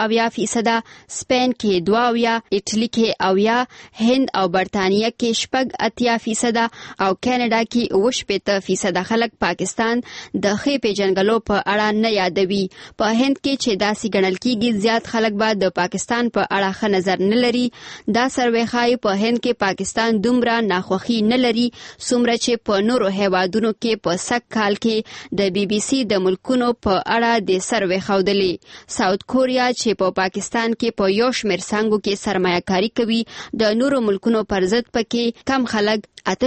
4%، سپین کې 2%، اټلی کې 8%، هند او برتانیه کې 8% او کینیډا کې 8% خلک پاکستان د ښې پیژنګلو په اړه نه یادوي. په هند کې چې داسې ګڼل کیږي زیات خلک به د پاکستان په اړه ښه نظر نه لري. دا سروې ښایي په هند کې پاکستان دومره ناخوښي نه لري څومره چې په نورو هیوادونو کې په سک کال کې د بي بي سي د ملکونو په اړه د سروې ښودلې. ساوث کوریا چې په پاکستان کې په یو شمېر څانګو کې سرمایه‌کاري کوي، د نورو ملکونو پر ضد پکې کم خلک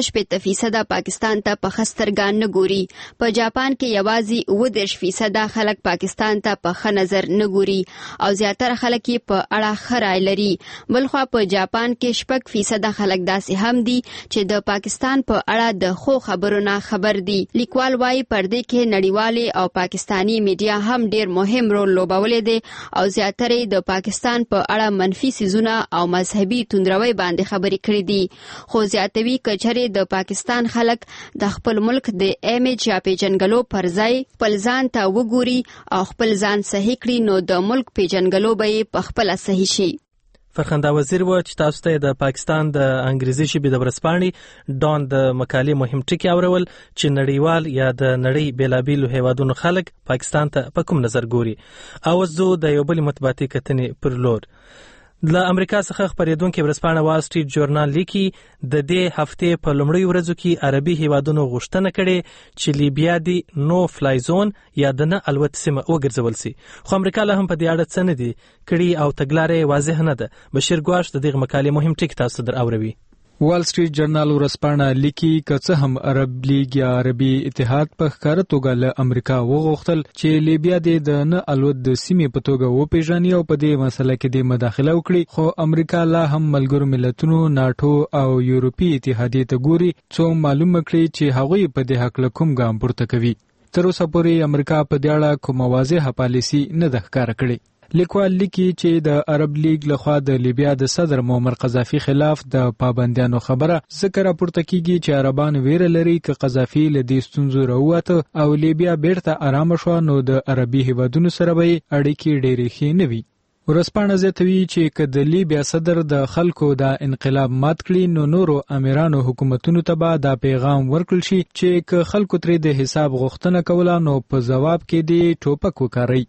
8% پاکستان ته په خسترګا نه ګوري. په جاپان کې یوازې 20% خلک پاکستان ته په ښه نظر نه ګوري او زیاتره خلک یې په اړه ښه رائے لري. بلخوا په جاپان کې 6% خلک داسې هم دي چې د پاکستان په اړه د ښو خبرو نه خبر دي. لیکوال وایي پردې کې نړیوالې او پاکستانی میډیا هم ډیر مهم رول لوبولی دی او زیاتره د پاکستان په اړه منفي سیزونه او مذهبي توندروي باندې خبرې کړې دي. خو زیاتوي چرې د پاکستان خلک د خپل ملک د ایمیج یا پیژنګلو پر ځای خپل ځان ته وګوري او خپل ځان صحیح کړي، نو د ملک پیژنګلو به یې په خپله صحیح شي. فرخنده وزیر و چې تاسو ته د پاکستان د انګریزي ژبې د ورځپاڼې ډان د مقالې مهم ټکي اورول چې نړیوال یا د نړۍ بیلابیلو هیوادونو خلک پاکستان ته په کوم نظر ګوري. او زه د یو بل مطبوعاتي کتنې پر لور له امریکا څخه خبرېدونکې ورځپاڼه وال سټریټ جورنال لیکي د دې هفتې په لومړیو ورځو کې عربي هیوادونو غوښتنه کړې چې لیبیا دی نو فلای زون یا د نه الوت سیمه وګرځول سي، خو امریکا له هم په دې اړه څه نه دي کړي او تګلارې واضح نه ده. بشیر ګواش د دغه مقالې مهم ټکي تاسو در اوروي. وال سټریټ جرنال ورځپاڼه لیکي که څه هم عرب لیگ یا عربي اتحاد په ښکاره توګه له امریکا وغوښتل چې لیبیا د نه الوت د سیمې په توګه وپیژني او په دې مسله کې د مداخله وکړي، خو امریکا لا هم ملګرو ملتونو، ناټو او یورپي اتحادیې ته ګوري څو معلومه کړي چې هغوی په دې هکله کوم ګام پورته کوي. تر اوسه پورې امریکا په دې اړه کومه واضحه پالیسي نه ده ښکاره کړې. لیکوال لیکي چې د عرب لیگ لخوا د لیبیا د صدر معمر قذافي خلاف د پابندیانو خبره ذکر راپورته کیږي چې عربان ویره لري چې قذافي له دې ستونزو راووته او لیبیا بیرته آرام شو، نو د عربي هیوادونو سره به اړیکې ډېرې ښې نه وي. ورځپاڼه زیاتوي چې که د لیبیا صدر د خلکو د انقلاب مات کړي، نو نورو امیرانو حکومتونو ته به دا پیغام ورکړل شي چې که خلکو ترې د حساب غوښتنه کوله نو په ځواب کې دې ټوپک وکاروي.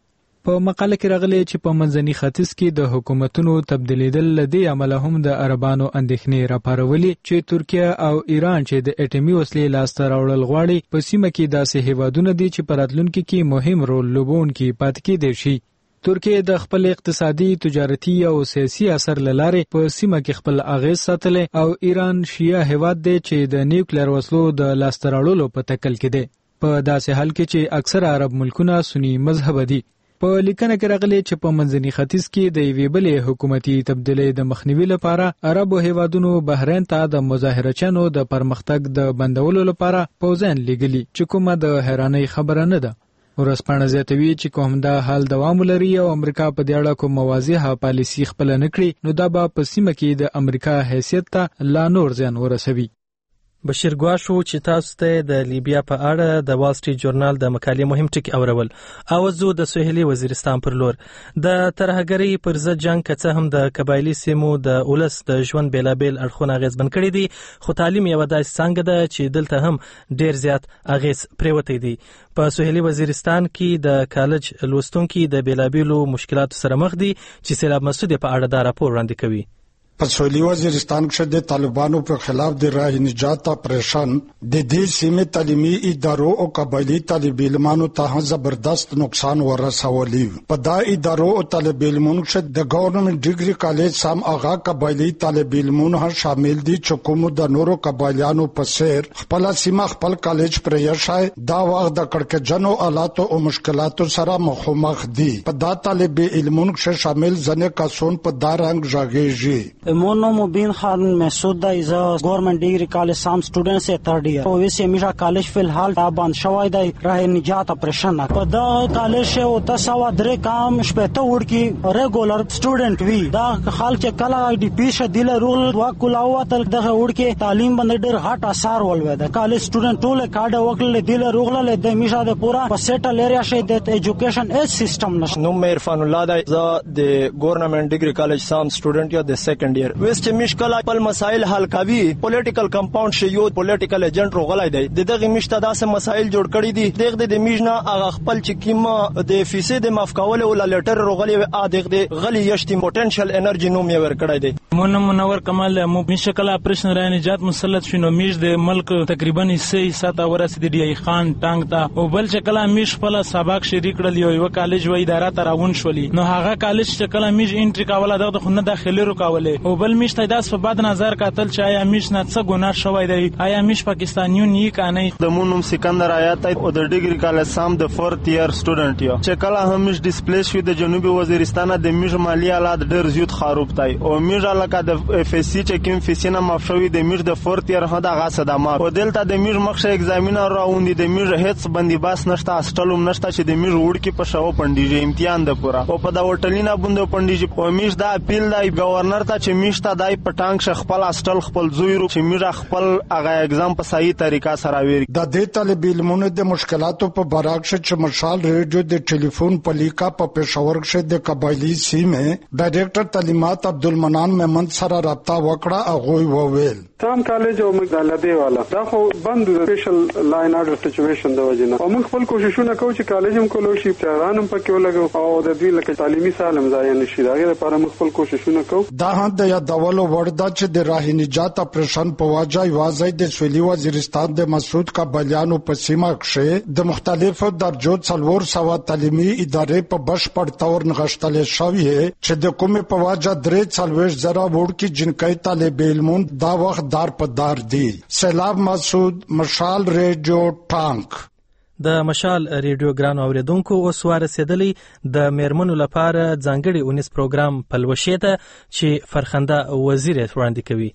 په مقاله کې راغلی چې په منځني ختیځ کې د حکومتونو تبدیلیدل لدی عمل هم د عربانو اندېښنې راپارولې چې ترکیه او ایران چې د اټومي وسلې لاسته راوړل غواړي په سیمه کې داسې هیوادونه دي چې په راتلونکي کې مهم رول لوبونکي پاتې کېدای شي. ترکیه د خپل اقتصادي، تجارتي او سیاسي اثر لاره په سیمه کې خپل اغیز ساتلی او ایران شیعه هیواد دی چې د نیوکلیر وسلو د لاسته راوړلو په تکل کې دی. په داسې حال کې چې اکثر عرب ملکونه سنی مذهب دي. په لیکنه کې راغلی چې په منځني ختیځ کې د یوې بلې حکومتي تبدیلۍ د مخنیوي لپاره عربو هیوادونو بحرین ته د مظاهرچیانو د پرمختګ د بندولو لپاره پوځیان لیږلي چې کومه د حیرانۍ خبره نه ده. ورځپاڼه زیاتوي چې کوم دا حال دوام لري او امریکا په دې اړه کوم واضحه پالیسي خپل نه کړي نو دا به په سیمه کې د امریکا حیثیت ته لا نور زیان ورسوي. بشیر ګواشو چې تاسو ته د لیبیا په اړه د وال سټریټ جورنال د مقالې مهم ټکی اورول. اوازو د سوهلي وزیرستان پر لور د ترهګرۍ پر ضد جنگ که هم د قبایلی سیمو د اولس د ژوند بیلابیل اړخونه اغیزمن کړي دي، خو تعلیم یو داسې څانګه ده چې دلته هم ډیر زیات اغیز پریوتی دي. په سوهلي وزیرستان کې د کالج لوستونکي د بیلابیلو مشکلاتو سره مخ دي چې سیلاب مسعود په اړه دا راپور وړاندې کوي. په سوهلي وزیرستان کې د طالبانو په خلاف د راه نجات اپریشن د دې سیمې تعلیمي ادارو او قبایلی طالب علمانو ته زبردست نقصان ورسولی. په دا ادارو او طالب علمانو کې د ګورنمنت ډیګري کالج سم هغه قبایلی طالب علمانو هم شامل دي چې کوم د نورو قبایلیانو په څیر خپل سیمه خپل کالج پرې شای دا وخت د کړکجنو حالاتو او مشکلاتو سره مخامخ دي. په دا طالب علمانو کې شامل ځنه کسان په دا رنګ ژغېږي. مونو مبین خان مسعود دا از گورنمنت ډیگری کالج سام سټوډنټ سے تھرڈ ایئر او ویسے میرا کالج فی الحال بند شوی دی راه نجات اپریشن په دا کالج شو تاسو درې کام شپته وړ کی ریګولر سټوډنټ وی دا خال چې کلا ډی پی شدیل رول وا کولاو تل دغه وړ کی تعلیم باندې ډیر هټ اثر ولوي دا کالج سټوډنټ ټول کارډ وکړل دی روغله د میشا د پورا په سیټل ایریا شه د ایجوکیشن اس سیستم نشو. نو عرفان الله دا د گورنمنت ډیگری کالج سام سټوډنټ یا د سیکنډ ویسٹ مشکل خپل مسائل حل کوي. پولیټیکل کمپاوند شي یو پولیټیکل ایجنټ روغلای دی دغه مشته داسې مسائل جوړ کړی دي دغه د میژنا هغه خپل چې کیمه د فیصد مفکول او لیټر روغلی دغه غلی یشتي پوتنشل انرژي نوم یې ور کړی دی. منور کمال مو مشکل اپریشن راه نجات مسلط شنو میژ د ملک تقریبا 3 ورسې دی خان ټانګ ته او بل چې کله میژ خپل سبق شریک کړل یو کالج و اداره تراون شولې نو هغه کالج چې کله میژ انټری کاوله دغه خونه داخلي روکاوله او بل میشته داس په بعد نظر کتل چې آیا میش نه څه ګناه شوی دی، آیا میش پاکستانیون یې کانه. د مونم سکندر آیات او د ډیګری کالج سام د 4th ایئر سټوډنټ یو چې کله هم میش ډیسپلیس شو د جنوبي وزیرستان د میش مالی حالات ډیر زیات خراب دی او میش علاقه د اف اس سی چې کوم فیسینه مفشوي د میش د 4th ایئر هدا غاسه د ما او دلته د میش مخشه ایگزامینر راوندي د میش هیڅ بندیباس نشته استلوم نشته چې د میش وړ کې په شاو پندیږي امتحان د پورا او په دا وټلینا بوند پندیږي او میش دا اپیل دی گورنر ته چې میش ته دای پټانګ خپل استل خپل زویرو چې میرا خپل هغه اگزام په صحیح طریقه سره ویری. د دې طالب علمونو د مشکلاتو په برعکس چې مشال ریډیو د ټلیفون پلیکا په پېښور کې د قبایلی سیمه ډایریکټر تعلیمات عبدالمنان محمد سره رابطه وکړه او وویل سام کالج او مګدالده والا دا خو بند د سپیشل لاین اډر سچويشن د وجنه او موږ خپل کوششونه کوو چې کالج هم کولو شي تهران پکې ولګو او د دې لکه تعلیمي سالم ځای نشي دا لپاره موږ خپل کوششونه کوو. دا هم د یادولو وردا چې د راه نجات اپریشن په واجه واځي د سویلي وزیرستان د مسعود قبایلیانو په سیمه کې د مختلفو درجو څلور سوا تعلیمي ادارې په بشپړ تور نغښتل شوی چې د کومه په واجه درې څلويش زره وړ کې جنکۍ طالب علمون دا وخت دار په دار دي. سیلاب مسعود، مشال ریډیو ټانک. د مشال ریډیو ګران اوریدونکو اوس ورسېدلی د میرمنو لپاره ځانګړي 19 پروګرام پلوشه ته چې فرخنده وزیر وړاندې کوي.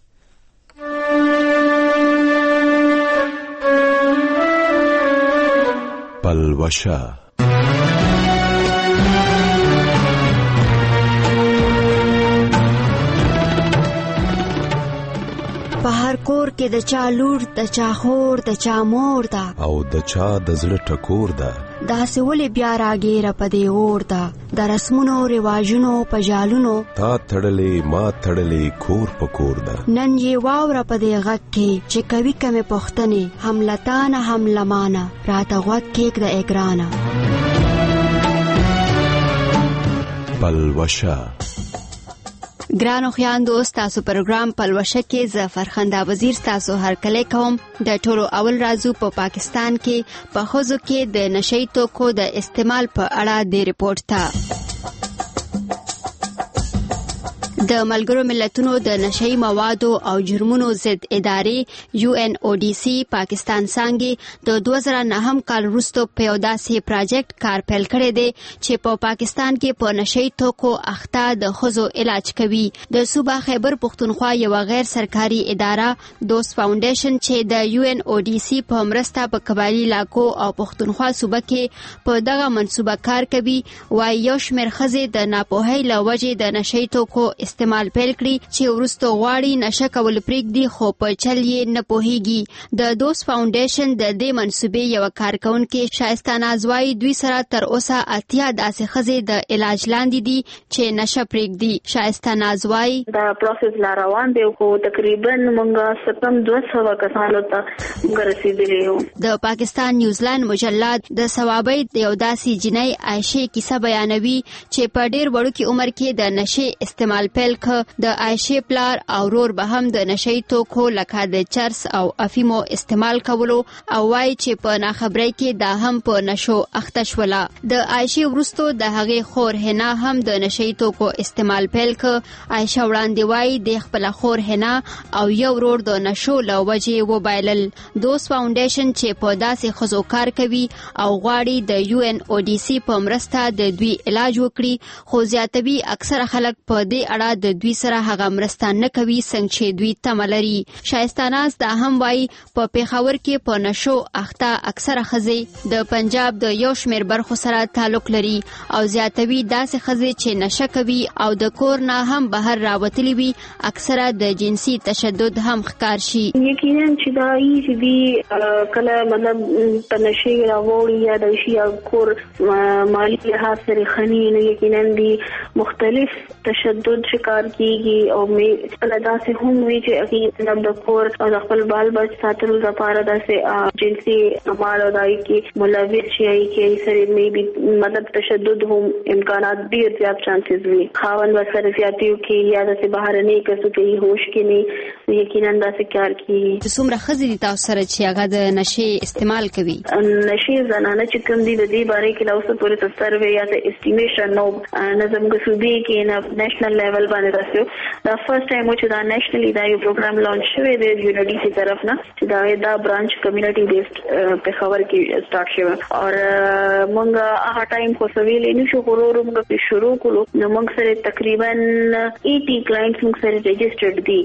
پلوشه په هر کور کې د چا لور د چا خور د چا مور ده او د چا د زړه ټکور ده داسې ولې بیا راګیره په دې اور ده د رسمونو رواجونو په جالونو تا تړلې ما تړلې کور په کور ده نن یې واوره په دې غږ کې چې کوي کمې پوښتنې هم لتانه هم لمانه راته غوږ کېږده اګرانه پلوشه. ګرانو خویندو تاسو پروګرام پلوشه کې ظفر خندا وزیر تاسو هر کله کوم د ټولو اول رازو په پاکستان کې په خوځو کې د نشئی توکو د استعمال په اړه د ریپورت ته د ملګرو ملتونو د نشئی موادو او جرمونو ضد ادارې UNODC پاکستان څنګه د 2009 کال وروسته په یو داسې پروجیکټ کار پیل کړی دی چې په پاکستان کې په نشئی توکو اخته د خزو علاج کوي. د صوبه خیبر پختونخوا یو غیر سرکاري اداره دوست فاونډیشن چې د UNODC په مرسته په قبایلی علاقو او پختونخوا صوبه کې په دغه منصوبه کار کوي وايي یو شمېر ښځې د ناپوهۍ له وجې د نشئی توکو استعمال پیل کړي چې ورستو غواړي نشه کول پرېږدي خو په چل یې نه پوهیږي. د دوست فاونډیشن د دې منصوبې یو کارکونکي شایسته ناز وايي دوی سره تر اوسه 80 داسې ښځې د علاج لاندې دي چې نشه پرېږدي. شایسته ناز وايي دا پروسس لا روان دی خو تقریبا موږ ستم 200 کسانو ته ورسېدلي یو. د پاکستان نیوزیلند مجلد د ثوابۍ د یو داسې جنۍ عائشې کیسه بیانوي چې په ډېر وړوکي عمر کې د نشې استعمال پیل د عائشې پلار او ورور به هم د نشئی توکو لکه د چرس او افیمو استعمال کولو او وايي چې په ناخبرۍ کې دا هم په نشو اخته شوله. د عائشې وروستو د هغې خور حنا هم د نشئی توکو استعمال پیل ک. عائشہ وړاندې وايي د خپل خور حنا او یو ورور د نشو له وجې وبایلل. دوست فاونډیشن چې په داسې خزو کار کوي او غواړي د UNODC په مرسته د دوی علاج وکړي خو زیاتوي اکثره خلک په دې اړه د دوی سره هغه مرسته نه کوي څنګه چې دوی تمه لري. شایسته ناز دا هم وايي په پیښور کې په نشو اخته اکثره ښځې د پنجاب د یو شمېر برخو سره تعلق لري او زیاتوي داسې ښځې چې نشه کوي او د کور نه هم بهر راوتلي وي اکثره د جنسي تشدد هم ښکار شي. یقینا چې دا چې دی کله مطلب په نشي راوړي یا د شي کور مالی لحاظ سره خني نو یقینا دی مختلف تشدد شکار کیږي او مې کله داسې هم وی چې مطلب د کور او د خپل بال بچ ساتلو لپاره داسې جنسي اعمال او دای کې ملوث شي چې سره مې مطلب تشدد هم امکانات ډیر زیات چانسز وي. خاوند وسره زیاتیو کې یا داسې بهرني کسو کې هوش کې نه یقینا داسې کار کوي. څومره ښځې دي تاسو سره چې هغه د نشې استعمال کوي؟ نشې زنانه چې کوم دي د دې باره کې لا اوسه پورې څه سروې یا د اسټیمیشن نو نظم صوبې کې نه نېشنل لیول باندې راځي. دا فرست ټایم چې دا نېشنلی دا یو پروګرام لانچ شوی دی د UNODC طرف نه چې دا برانچ کمیونټي بیسډ په خبر کې سٹارټ شوی او موږ هغه ټایم خو سویلې نشو غوړو موږ په شروع کولو نو موږ سره تقریبا 80 کلاینټس موږ سره ريجسترډ دي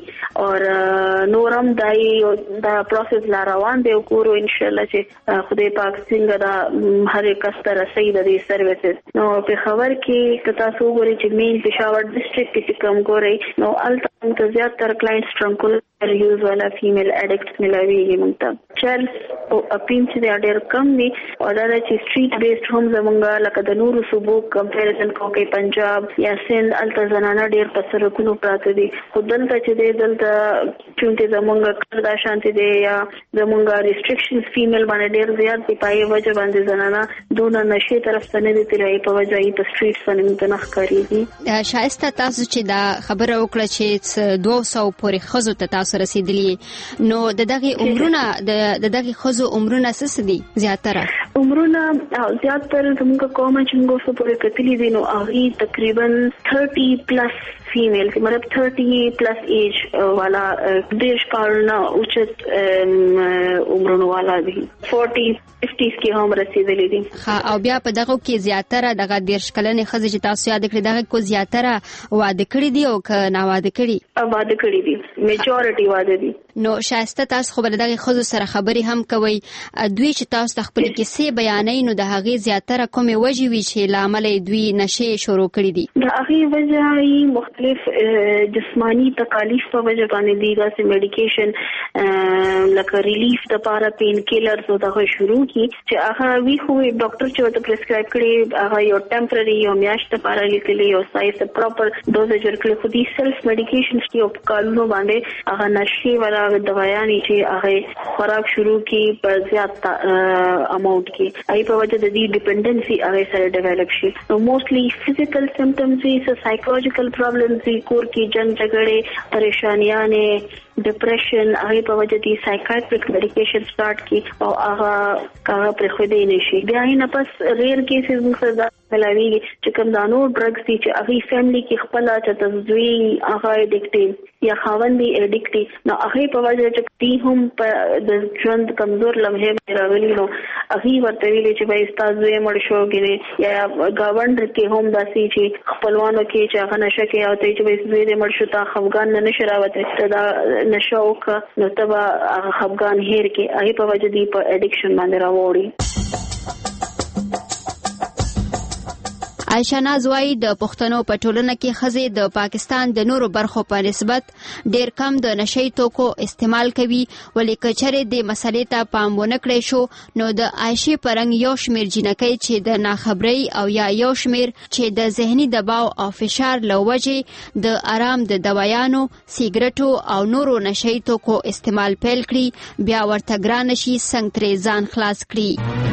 او نورم دا پروسس لا روان دی او کورو ان شاء الله چې خدای پاک څنګه دا هر کس ته رسید د سرویسز نو په خبر کې تاسو وګورئ چې مین پېښور ډیسټریکټ کې کوم ګورئ نو الته زیات تر کلاینټس ټرانکول یوز والا فیمیل اډکټس ملاویږي موږ ته چرس او اپین چې ډېر کم دي او دا چې سټریټ بیسډ هم زمونږه لکه د نورو صوبو کمپیریزن کوي پنجاب یا سند الته زنانه ډېر په سرکونو پراته دي خو دلته چې دلته چونټي زمونږه کړه شانتي دي یا زمونږه ریستریکشنز فیمیل باندې ډېر زیات دی پای وجه باندې زنانه دونه نشي طرف ته نه دي تلای په وجه یې په سټریټ باندې متنخ کاریږي. شایسته تاسو چې دا خبره وکړه چې 200 پورې خزو ته تاسو رسیدلی نو دغه عمرونه دغه خزو عمرونه څه دي؟ زیاتره عمرونه زیاتره زموږ کومه چې موږ څه پورې کتلی دي نو هغه تقریبا 30 پلس فیمیل مطلب 30 پلس ایج والا دیش کارنا اوچت عمرونو والا دي 40 50s کې هم رسیدلې دي. او بیا په دغه کې زیاتره دغه دیرش کلنې ښځې چې تاسو یاد کړئ دغه کو زیاتره واده کړي دي او که نه واده کړي؟ واده کړي دي میجورټي واده دي. نو شایسته تاسو خو بل دغه ښځو سره خبرې هم کوي دوی چې تاسو خپل کیسې بیانوي نو د هغې زیاتره کومې وجې وي چې لامل دوی نشې شروع کړي دي؟ د هغې وجه یې مختلف مختلف جسمانی تکالیف په وجه باندې دیګه سي میډیکیشن لکه ریلیف د پارا پین کیلرز او دغه شروع کی چې هغه وی خو ډاکټر چې ته پرسکرایب کړي هغه یو ټمپرری یو میاشت لپاره لیکلي یو سایز پراپر ډوزیج ورکړي خو دې سیلف میډیکیشنز کې او کارونو باندې هغه نشي ولا دوايانې چې هغه خوراک شروع کی په زیات اماونت کې ای په وجه د دې ډیپندنسي هغه سره ډیولپ شي نو موستلی فزیکل سمپټمز وي سایکولوژیکل پرابلمز وي کور کې جنگ جګړې پریشانیاں ډیپریشن هغه په وجه دي سایکیاټریک میډیکیشن سٹارټ کی او هغه پر خو دې نشي بیا نه پس ریر کیسز موږ سره ملاوي چې کوم دانو ډرګز دي چې هغه فیملی کې خپل چې تزوی هغه اډیکټیو یا خاوندې اډیکټیو نو هغه په وجه چې تی هم په د ژوند کمزور لمحه راغلي نو هغه ورته ویل چې به استاد یې مړ شو کېږي یا گاوند کې هم داسي چې خپلوانو کې چې هغه نشه کې او ته چې به زوی مړ شو تا افغان نه شراوته دا نشوک نو تبا افغان هیر کې هغه په وجه دی په اډیکشن باندې راوړي عائشہ ناز وايي د پښتنو په ټولنه کې ښځې د پاکستان د نورو برخو په نسبت ډېر کم د نشئی توکو استعمال کوي ولې کچره د مسلې ته پام ونه کړی شو نو د عائشې پرنګ یو شمیر جنکۍ چې د ناخبرۍ او یا یو شمیر چې د ذهني دباو او فشار له وجې د آرام د دوايانو سیګریټو او نورو نشئی توکو استعمال پیل کړي بیا ورته ګران شي څنګه ترې ځان خلاص کړي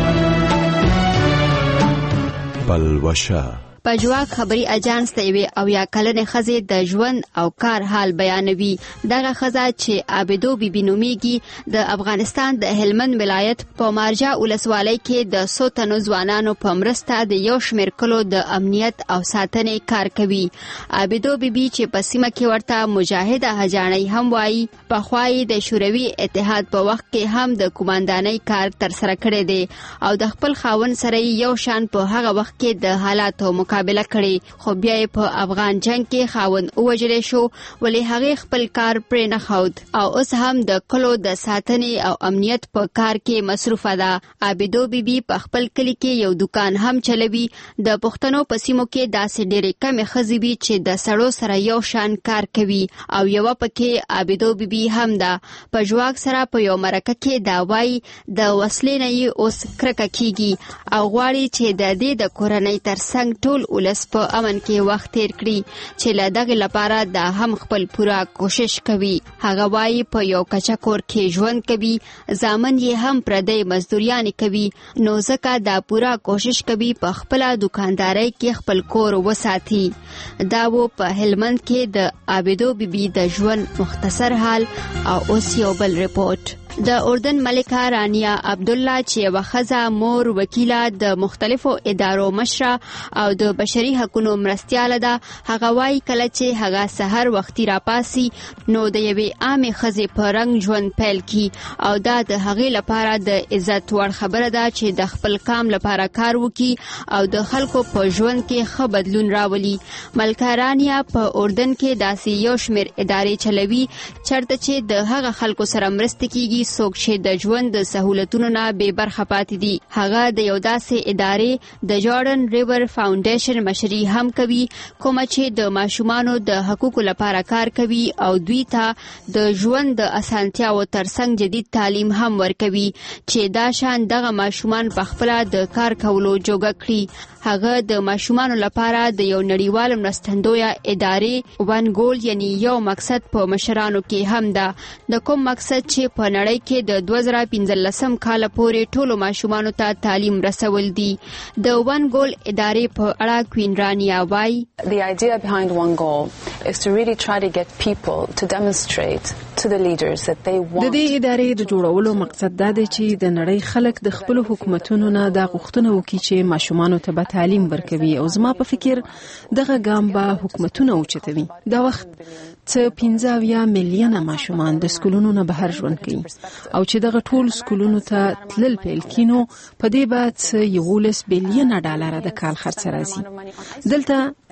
پلوشا پجواک خبري اجانس ته وی او یا کلنې خزې د ژوند او کار حال بیانوي دغه خزه چې عابدو بیبي نوميږي د افغانستان د هلمند ولایت په مارجا ولسوالۍ کې د 100 تنو ځوانانو په مرسته د یو شمېر کلو د امنیت او ساتنې کار کوي عابدو بیبي چې په سیمه کې ورته مجاهده هجانۍ هم وایي په خوای د شوروي اتحاد په وخت کې هم د کمانډانۍ کار تر سره کړی دی او د خپل خاون سره یو شان په هغه وخت کې د حالاتو مقابله کړي خو بیا په افغان جنگ کې خاوند وژل شو ولې هغه خپل کار پرې نه خود او اوس هم د کلو د ساتنې او امنیت په کار کې مصروفه ده عابدو بیبي په خپل کلی کې یو دکان هم چلوي د پښتنو په سیمو کې داسې ډېرې کمې ښځې وي چې د سړو سره یو شان کار کوي او یو پکې عابدو بیبي هم ده په جواک سره په یو مرکه کې دا وایي د وسلې نه یې اوس کرکه کیږي او غواړي چې د دې د کورنۍ ترڅنګ ټول ولس په امن کې وخت تیر کړي چې له دغه لپاره دا هم خپل پورا کوشش کوي هغه وایي په یو کچا کور کې ژوند کوي ځامن یې هم پردی مزدوریان کوي نو ځکه دا پورا کوشش کوي په خپل دکاندارۍ کې خپل کور وساتي دا و په هلمند کې د عابدو بیبي د ژوند مختصر حال او اوس یو بل ریپورت د اردن ملکه رانیا عبدالله چې وخزه مور وکیله د مختلفو ادارو مشره او د بشري حقوقو مرستياله ده هغه وايي کله چې هغه سحر وختي راپاسي نو د یوې عامه خزې په رنګ ژوند پیل کی او دا د هغې لپاره د عزت وړ خبره ده چې د خپل کام لپاره کار وکي او د خلکو په ژوند کې ښه بدلون راولي ملکه رانیا په اردن کې داسې یو شمېر ادارې چلوي چرته چې د هغه خلکو سره مرسته کیږي څوک چې د ژوند د سہولتونو نه بې برخه پاتې دي هغه د یو داسې ادارې د جارډن ریور فاونډیشن مشري هم کوي کوم چې د ماشومانو د حقوقو لپاره کار کوي او دوی ته د ژوند د اسانتیاو ترڅنګ جدید تعلیم هم ورکوي چې دا شان دغه ماشومان په خپل د کار کولو جوګه کړي هغه د ماشومانو لپاره د یو نړیوال مرستندویه ادارې ون ګول یعنی یو مقصد په مشرانو کې هم ده د کوم مقصد چې په نړۍ کې د 2015 کال پورې ټولو ماشومانو ته تعلیم رسول دي د ون ګول ادارې په اړه کوین رانیا وایي The idea behind one goal is to really try to get people to demonstrate to the leaders that they want د دې ادارې د جوړولو مقصد دا دی چې د نړۍ خلک د خپل حکومتونو نه د غوښتنه وکړي چې ماشومانو ته تعلیم ورکوي او زما په فکر دغه ګام به حکومتونه اوچتوي دا وخت څه 15 میلیونه ماشومان د سکولونو نه بهر ژوند کوي او چې دغه ټول سکولونو ته تلل پیل کینو په دې بعد $11 بلین د کال خرڅ راځي دلته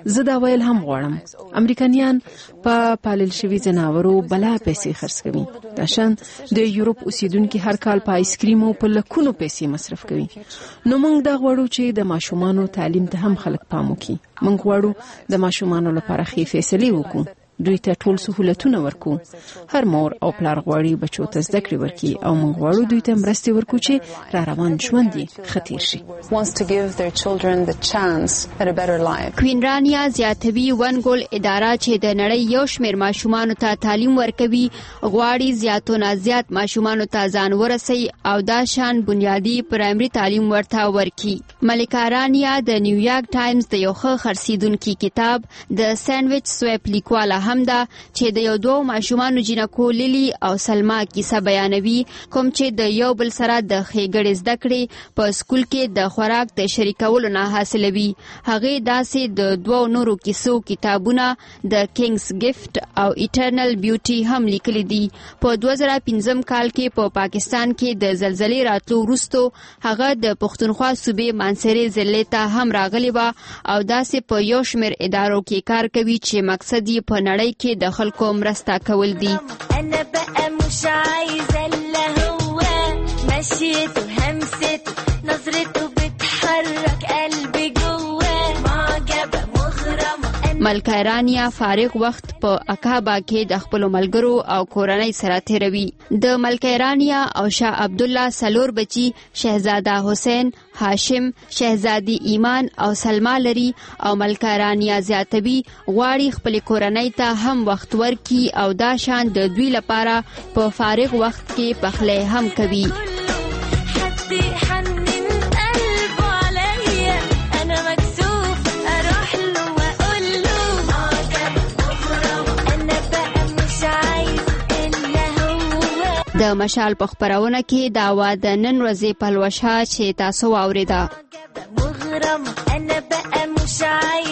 زه دا ویل هم غواړم امریکایان په پالل شوي ځناورو بلا پیسې خرڅ کوي. دا شان د یورپ اوسیدونکو هر کال په آیس کریمو په لکونو پیسې مصرف کوي. نو موږ دا غواړو چې د ماشومانو تعلیم ته هم خلک پام وکړي. موږ غواړو د ماشومانو لپاره ښې فیصلې وکړو. دوی ته ټول سہولتونه ورکو. هر مور او پلار غواړي بچو ته زده کړې ورکړي او موږ غواړو دوی ته مرستې ورکړو چې را روان ژوند یې ښه تیر شي. کوین رانیا زیاتوي ون ګول اداره چې د نړۍ یو شمېر ماشومانو ته تعلیم ورکوي غواړي زیاتو نه زیات ماشومانو ته ځان ورسوي او دا شان بنیادی پرایمري تعلیم ورته ورکړي. ملکه رانیا د نیویارک ټایمز د یو ښه خرڅیدونکي کتاب د سینډویچ سویپ لیکواله هم ده چې د یو دوه ماشومانو جنکو لیلی او سلما کیسه بیانوي کوم چې د یو بل سره د ښېګړې زده کړې په سکول کې د خوراک د شریکولو نه حاصلوي. هغې داسې د دوو نورو کیسو کتابونه د کینګز ګفت او ایټرنل بیوټي هم لیکلي دي. په 2015 کال کې په پاکستان کې د زلزلې راتلو وروستو هغه د پښتونخوا صوبې مانسرې ضلع ته هم راغلی وه او داسې په یو شمېر ادارو کې کار کوي چې مقصد یې په نړۍ کې د خلکو مرسته کول دي. انا بقى مش عايزه الا هو مشيته همسته نظرته بتحرك قلبي جوه معجبه مغرمه. ملکه رانیا فارغ وخت په اکابا کې د خپل ملګرو او کورنۍ سره تیروي. د ملکه رانیا او شاه عبد الله سلور بچي شهزاده حسین، هاشم، شهزادی ایمان او سلما لري او ملکه رانیا زیاتوي غواړي خپل کورنۍ ته هم وخت ورکړي او دا شان د دوی لپاره په فارغ وخت کې پخلی هم کوي. د مشال په خپرونه کې دا وا د نن ورځې پلوشه چې تاسو واوریده.